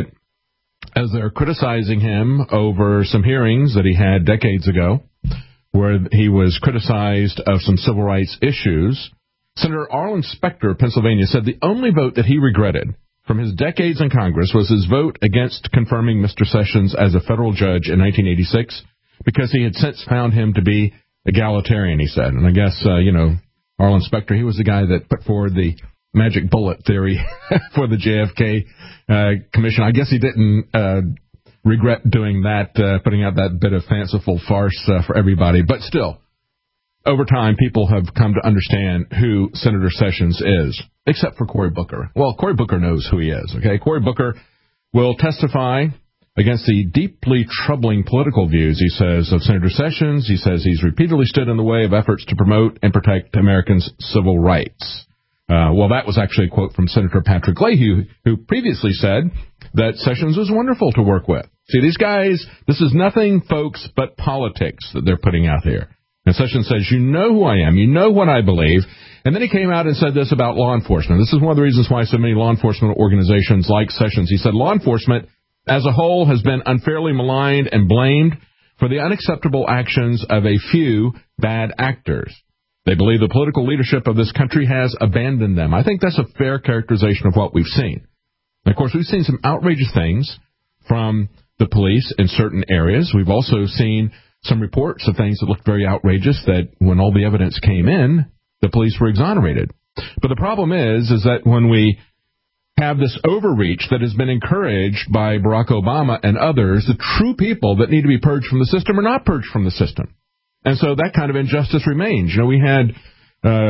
[SPEAKER 3] as they're criticizing him over some hearings that he had decades ago, where he was criticized of some civil rights issues, Senator Arlen Specter of Pennsylvania said the only vote that he regretted from his decades in Congress was his vote against confirming Mister Sessions as a federal judge in nineteen eighty-six, because he had since found him to be egalitarian, he said. And I guess, uh, you know, Arlen Specter, he was the guy that put forward the magic bullet theory for the J F K uh, commission. I guess he didn't uh, regret doing that, uh, putting out that bit of fanciful farce uh, for everybody. But still, over time, people have come to understand who Senator Sessions is, except for Cory Booker. Well, Cory Booker knows who he is, okay? Cory Booker will testify against the deeply troubling political views, he says, of Senator Sessions. He says he's repeatedly stood in the way of efforts to promote and protect Americans' civil rights. Uh, well, that was actually a quote from Senator Patrick Leahy, who previously said that Sessions was wonderful to work with. See, these guys, this is nothing, folks, but politics that they're putting out here. And Sessions says, you know who I am, you know what I believe. And then he came out and said this about law enforcement. This is one of the reasons why so many law enforcement organizations like Sessions. He said law enforcement as a whole has been unfairly maligned and blamed for the unacceptable actions of a few bad actors. They believe the political leadership of this country has abandoned them. I think that's a fair characterization of what we've seen. And of course, we've seen some outrageous things from the police in certain areas. We've also seen some reports of things that looked very outrageous that when all the evidence came in, the police were exonerated. But the problem is, is that when we have this overreach that has been encouraged by Barack Obama and others, the true people that need to be purged from the system are not purged from the system. And so that kind of injustice remains. You know, we had uh,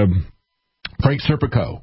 [SPEAKER 3] Frank Serpico,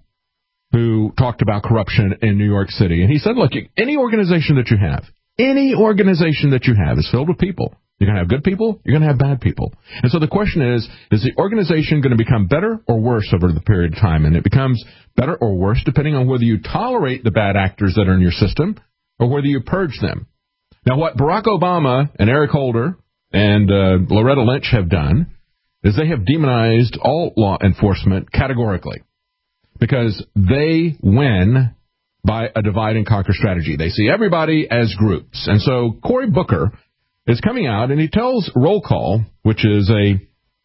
[SPEAKER 3] who talked about corruption in New York City. And he said, look, any organization that you have, any organization that you have is filled with people. You're going to have good people, you're going to have bad people. And so the question is, is the organization going to become better or worse over the period of time? And it becomes better or worse depending on whether you tolerate the bad actors that are in your system or whether you purge them. Now, what Barack Obama and Eric Holder and uh, Loretta Lynch have done is they have demonized all law enforcement categorically because they win by a divide and conquer strategy. They see everybody as groups. And so Cory Booker is coming out and he tells Roll Call, which is a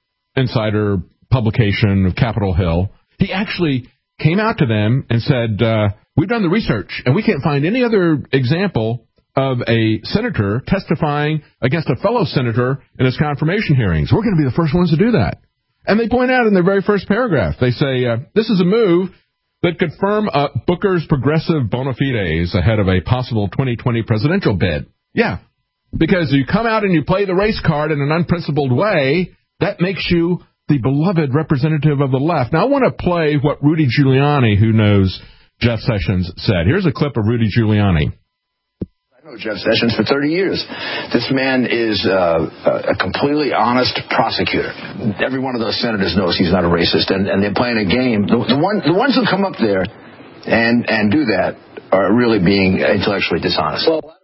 [SPEAKER 3] insider publication of Capitol Hill, he actually came out to them and said, uh, we've done the research and we can't find any other example of a senator testifying against a fellow senator in his confirmation hearings. We're going to be the first ones to do that. And they point out in their very first paragraph, they say, uh, this is a move that could firm up Booker's progressive bona fides ahead of a possible twenty twenty presidential bid. Yeah, because you come out and you play the race card in an unprincipled way, that makes you the beloved representative of the left. Now, I want to play what Rudy Giuliani, who knows Jeff Sessions, said. Here's a clip of Rudy Giuliani.
[SPEAKER 15] Jeff Sessions for thirty years. This man is uh, a completely honest prosecutor. Every one of those senators knows he's not a racist, and, and they're playing a game. The, the, one, the ones who come up there and, and do that are really being intellectually dishonest.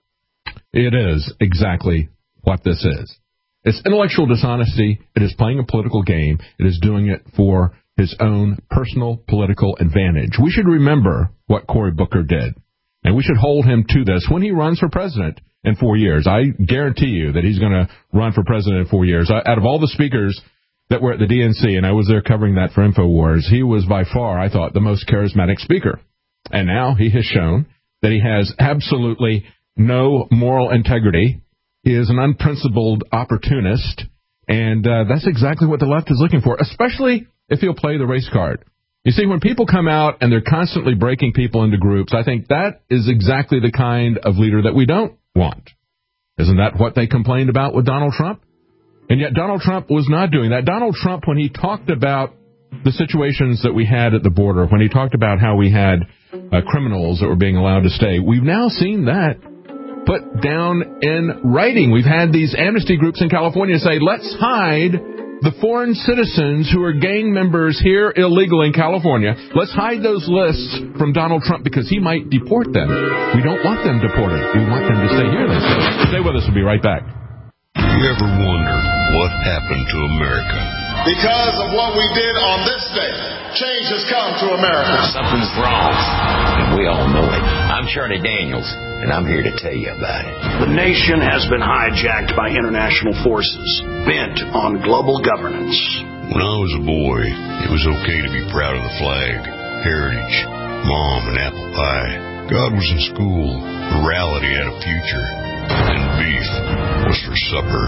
[SPEAKER 3] It is exactly what this is. It's intellectual dishonesty. It is playing a political game. It is doing it for his own personal political advantage. We should remember what Cory Booker did. And we should hold him to this when he runs for president in four years. I guarantee you that he's going to run for president in four years. Out of all the speakers that were at the D N C, and I was there covering that for InfoWars, he was by far, I thought, the most charismatic speaker. And now he has shown that he has absolutely no moral integrity. He is an unprincipled opportunist, and uh, that's exactly what the left is looking for, especially if he'll play the race card. You see, when people come out and they're constantly breaking people into groups, I think that is exactly the kind of leader that we don't want. Isn't that what they complained about with Donald Trump? And yet Donald Trump was not doing that. Donald Trump, when he talked about the situations that we had at the border, when he talked about how we had uh, criminals that were being allowed to stay, we've now seen that put down in writing. We've had these amnesty groups in California say, let's hide the foreign citizens who are gang members here illegally in California. Let's hide those lists from Donald Trump because he might deport them. We don't want them deported. We want them to stay here, they say. Stay with us. We'll be right back.
[SPEAKER 16] You ever wonder what happened to America?
[SPEAKER 17] Because of what we did on this day, change has come to America.
[SPEAKER 18] Something's wrong, and we all know it. I'm Charlie Daniels, and I'm here to tell you about it.
[SPEAKER 19] The nation has been hijacked by international forces bent on global governance.
[SPEAKER 16] When I was a boy, it was okay to be proud of the flag, heritage, mom, and apple pie. God was in school, morality had a future, and beef was for supper.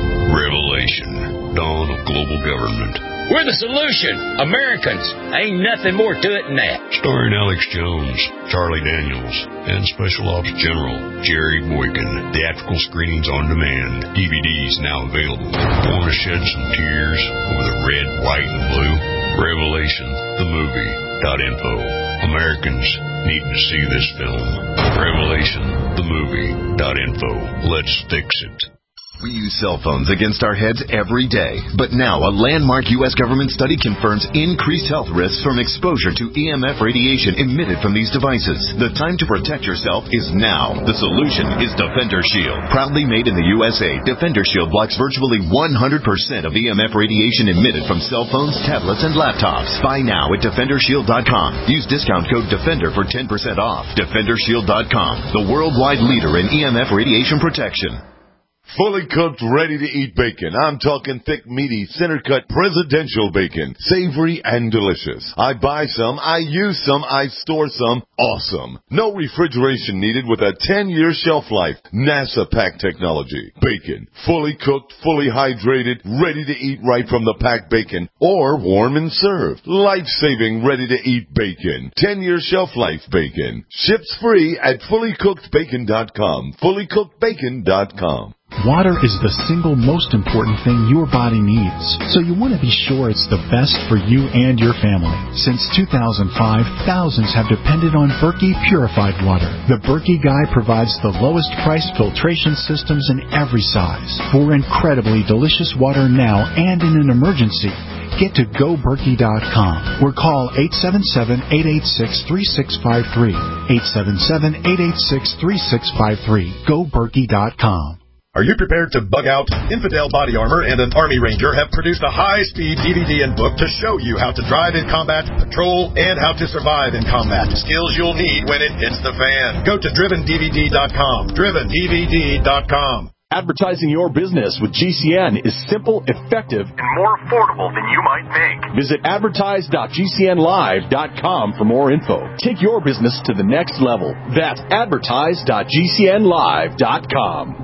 [SPEAKER 16] Revelation, dawn of global government.
[SPEAKER 18] We're the solution. Americans. Ain't nothing more to it than that.
[SPEAKER 16] Starring Alex Jones, Charlie Daniels, and Special Ops General Jerry Boykin. Theatrical screenings on demand. D V Ds now available. Want to shed some tears over the red, white, and blue? Revelation, the movie. Dot info. Americans need to see this film. Revelation, the movie. Dot info. Let's fix it.
[SPEAKER 4] We use cell phones against our heads every day. But now, a landmark U S government study confirms increased health risks from exposure to E M F radiation emitted from these devices. The time to protect yourself is now. The solution is Defender Shield. Proudly made in the U S A, Defender Shield blocks virtually one hundred percent of E M F radiation emitted from cell phones, tablets, and laptops. Buy now at Defender Shield dot com. Use discount code DEFENDER for ten percent off. Defender Shield dot com, the worldwide leader in E M F radiation protection.
[SPEAKER 11] Fully cooked, ready-to-eat bacon. I'm talking thick, meaty, center-cut presidential bacon. Savory and delicious. I buy some, I use some, I store some. Awesome. No refrigeration needed with a ten-year shelf life. NASA pack technology. Bacon. Fully cooked, fully hydrated, ready to eat right from the packed bacon. Or warm and served. Life-saving, ready-to-eat bacon. ten-year shelf life bacon. Ships free at fully cooked bacon dot com. fully cooked bacon dot com.
[SPEAKER 13] Water is the single most important thing your body needs, so you want to be sure it's the best for you and your family. Since two thousand five, thousands have depended on Berkey purified water. The Berkey Guy provides the lowest price filtration systems in every size. For incredibly delicious water now and in an emergency, get to go berkey dot com or call eight seven seven, eight eight six, three six five three. eight seven seven, eight eight six, three six five three. go berkey dot com.
[SPEAKER 20] Are you prepared to bug out? Infidel Body Armor and an Army Ranger have produced a high-speed D V D and book to show you how to drive in combat, patrol, and how to survive in combat. Skills you'll need when it hits the fan. Go to driven D V D dot com. driven D V D dot com.
[SPEAKER 21] Advertising your business with G C N is simple, effective, and more affordable than you might think. Visit advertise dot G C N live dot com for more info. Take your business to the next level. That's advertise dot G C N live dot com.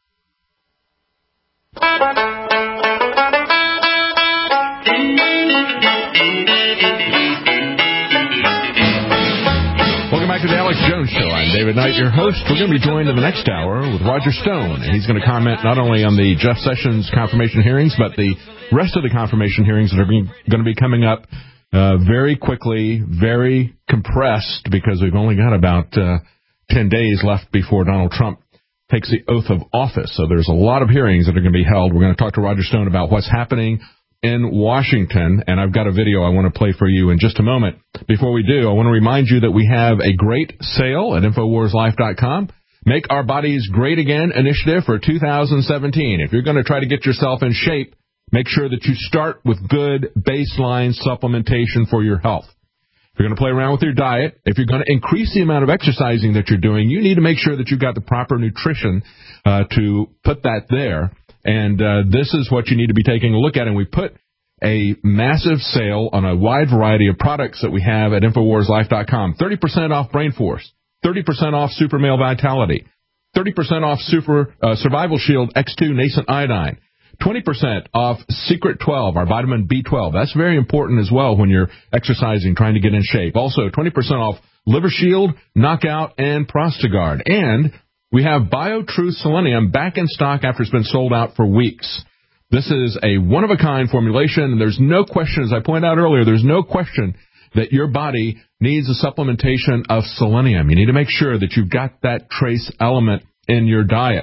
[SPEAKER 3] Welcome back to the Alex Jones Show. I'm David Knight, your host. We're going to be joined in the next hour with Roger Stone. He's going to comment not only on the Jeff Sessions confirmation hearings, but the rest of the confirmation hearings that are going to be coming up uh, very quickly, very compressed, because we've only got about uh, ten days left before Donald Trump takes the oath of office. So there's a lot of hearings that are going to be held. We're going to talk to Roger Stone about what's happening in Washington, and I've got a video I want to play for you in just a moment. Before we do, I want to remind you that we have a great sale at Infowars Life dot com. Make Our Bodies Great Again initiative for two thousand seventeen. If you're going to try to get yourself in shape, make sure that you start with good baseline supplementation for your health. If you're going to play around with your diet, if you're going to increase the amount of exercising that you're doing, you need to make sure that you've got the proper nutrition uh, to put that there. And uh, this is what you need to be taking a look at. And we put a massive sale on a wide variety of products that we have at Infowars Life dot com. thirty percent off Brain Force, thirty percent off Super Male Vitality, thirty percent off Super uh, Survival Shield X two Nascent Iodine, twenty percent off Secret twelve, our vitamin B twelve. That's very important as well when you're exercising, trying to get in shape. Also, twenty percent off Liver Shield, Knockout, and Prostagard. And we have BioTrue Selenium back in stock after it's been sold out for weeks. This is a one-of-a-kind formulation, and there's no question, as I pointed out earlier, there's no question that your body needs a supplementation of selenium. You need to make sure that you've got that trace element in your diet.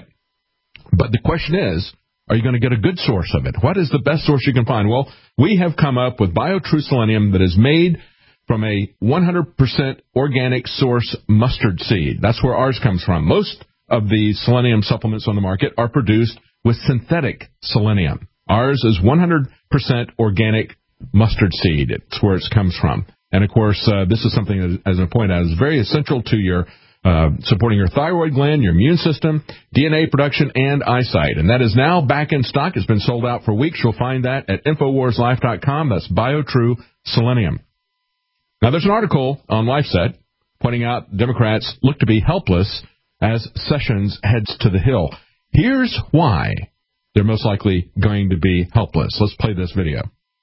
[SPEAKER 3] But the question is, are you going to get a good source of it? What is the best source you can find? Well, we have come up with BioTrue Selenium that is made from a one hundred percent organic source mustard seed. That's where ours comes from. Most of the selenium supplements on the market are produced with synthetic selenium. Ours is one hundred percent organic mustard seed. It's where it comes from. And, of course, uh, this is something, that, as I point out, is very essential to your uh, supporting your thyroid gland, your immune system, D N A production, and eyesight. And that is now back in stock. It's been sold out for weeks. You'll find that at Infowars Life dot com. That's BioTrue Selenium. Now, there's an article on LifeSet pointing out Democrats look to be helpless as Sessions heads to the Hill. Here's why they're most likely going to be helpless. Let's play this video.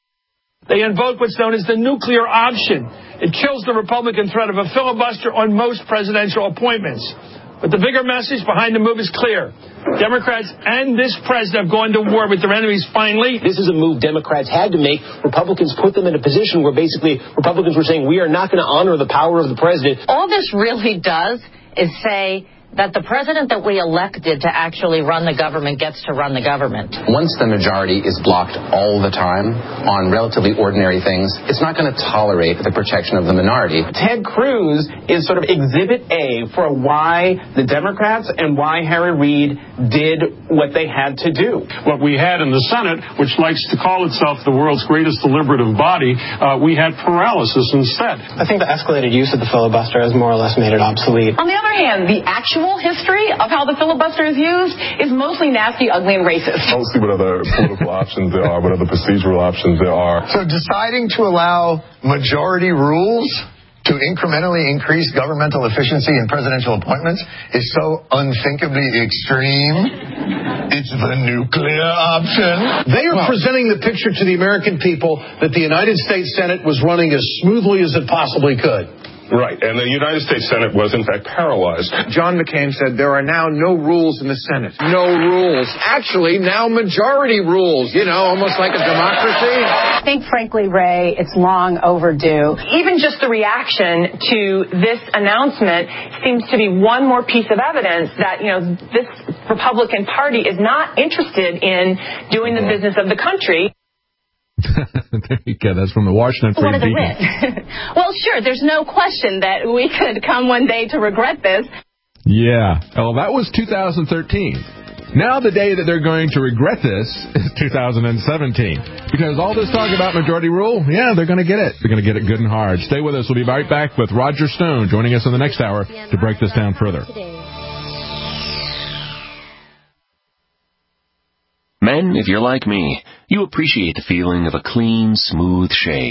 [SPEAKER 1] They invoke what's known as the nuclear option. It kills the Republican threat of a filibuster on most presidential appointments. But the bigger message behind the move is clear. Democrats and this president have gone to war with their enemies finally.
[SPEAKER 22] This is a move Democrats had to make. Republicans put them in a position where basically Republicans were saying we are not going to honor the power of the president.
[SPEAKER 23] All this really does is say that the president that we elected to actually run the government gets to run the government.
[SPEAKER 24] Once the majority is blocked all the time on relatively ordinary things, it's not going to tolerate the protection of the minority.
[SPEAKER 25] Ted Cruz is sort of exhibit A for why the Democrats and why Harry Reid did what they had to do.
[SPEAKER 26] What we had in the Senate, which likes to call itself the world's greatest deliberative body, uh, we had paralysis instead.
[SPEAKER 27] I think the escalated use of the filibuster has more or less made it obsolete.
[SPEAKER 28] On the other hand, the actual history of how the filibuster is used is mostly nasty, ugly, and racist.
[SPEAKER 29] Don't see what other political options there are, what other procedural options there are.
[SPEAKER 30] So deciding to allow majority rules to incrementally increase governmental efficiency in presidential appointments is so unthinkably extreme. It's the nuclear option.
[SPEAKER 31] They are well, presenting the picture to the American people that the United States Senate was running as smoothly as it possibly could.
[SPEAKER 29] Right, and the United States Senate was, in fact, paralyzed.
[SPEAKER 32] John McCain said there are now no rules in the Senate. No rules. Actually, now majority rules, you know, almost like a democracy.
[SPEAKER 28] I think, frankly, Ray, it's long overdue. Even just the reaction to this announcement seems to be one more piece of evidence that, you know, this Republican Party is not interested in doing the business of the country.
[SPEAKER 3] There you go. That's from the Washington Free
[SPEAKER 28] What are the
[SPEAKER 3] Beacon.
[SPEAKER 28] risks? Well, sure, there's no question that we could come one day to regret this.
[SPEAKER 3] Yeah. Well, that was two thousand thirteen. Now the day that they're going to regret this is two thousand seventeen. Because all this talk about majority rule, yeah, they're going to get it. They're going to get it good and hard. Stay with us. We'll be right back with Roger Stone joining us in the next hour to break this down further.
[SPEAKER 33] Men, if you're like me, you appreciate the feeling of a clean, smooth shave.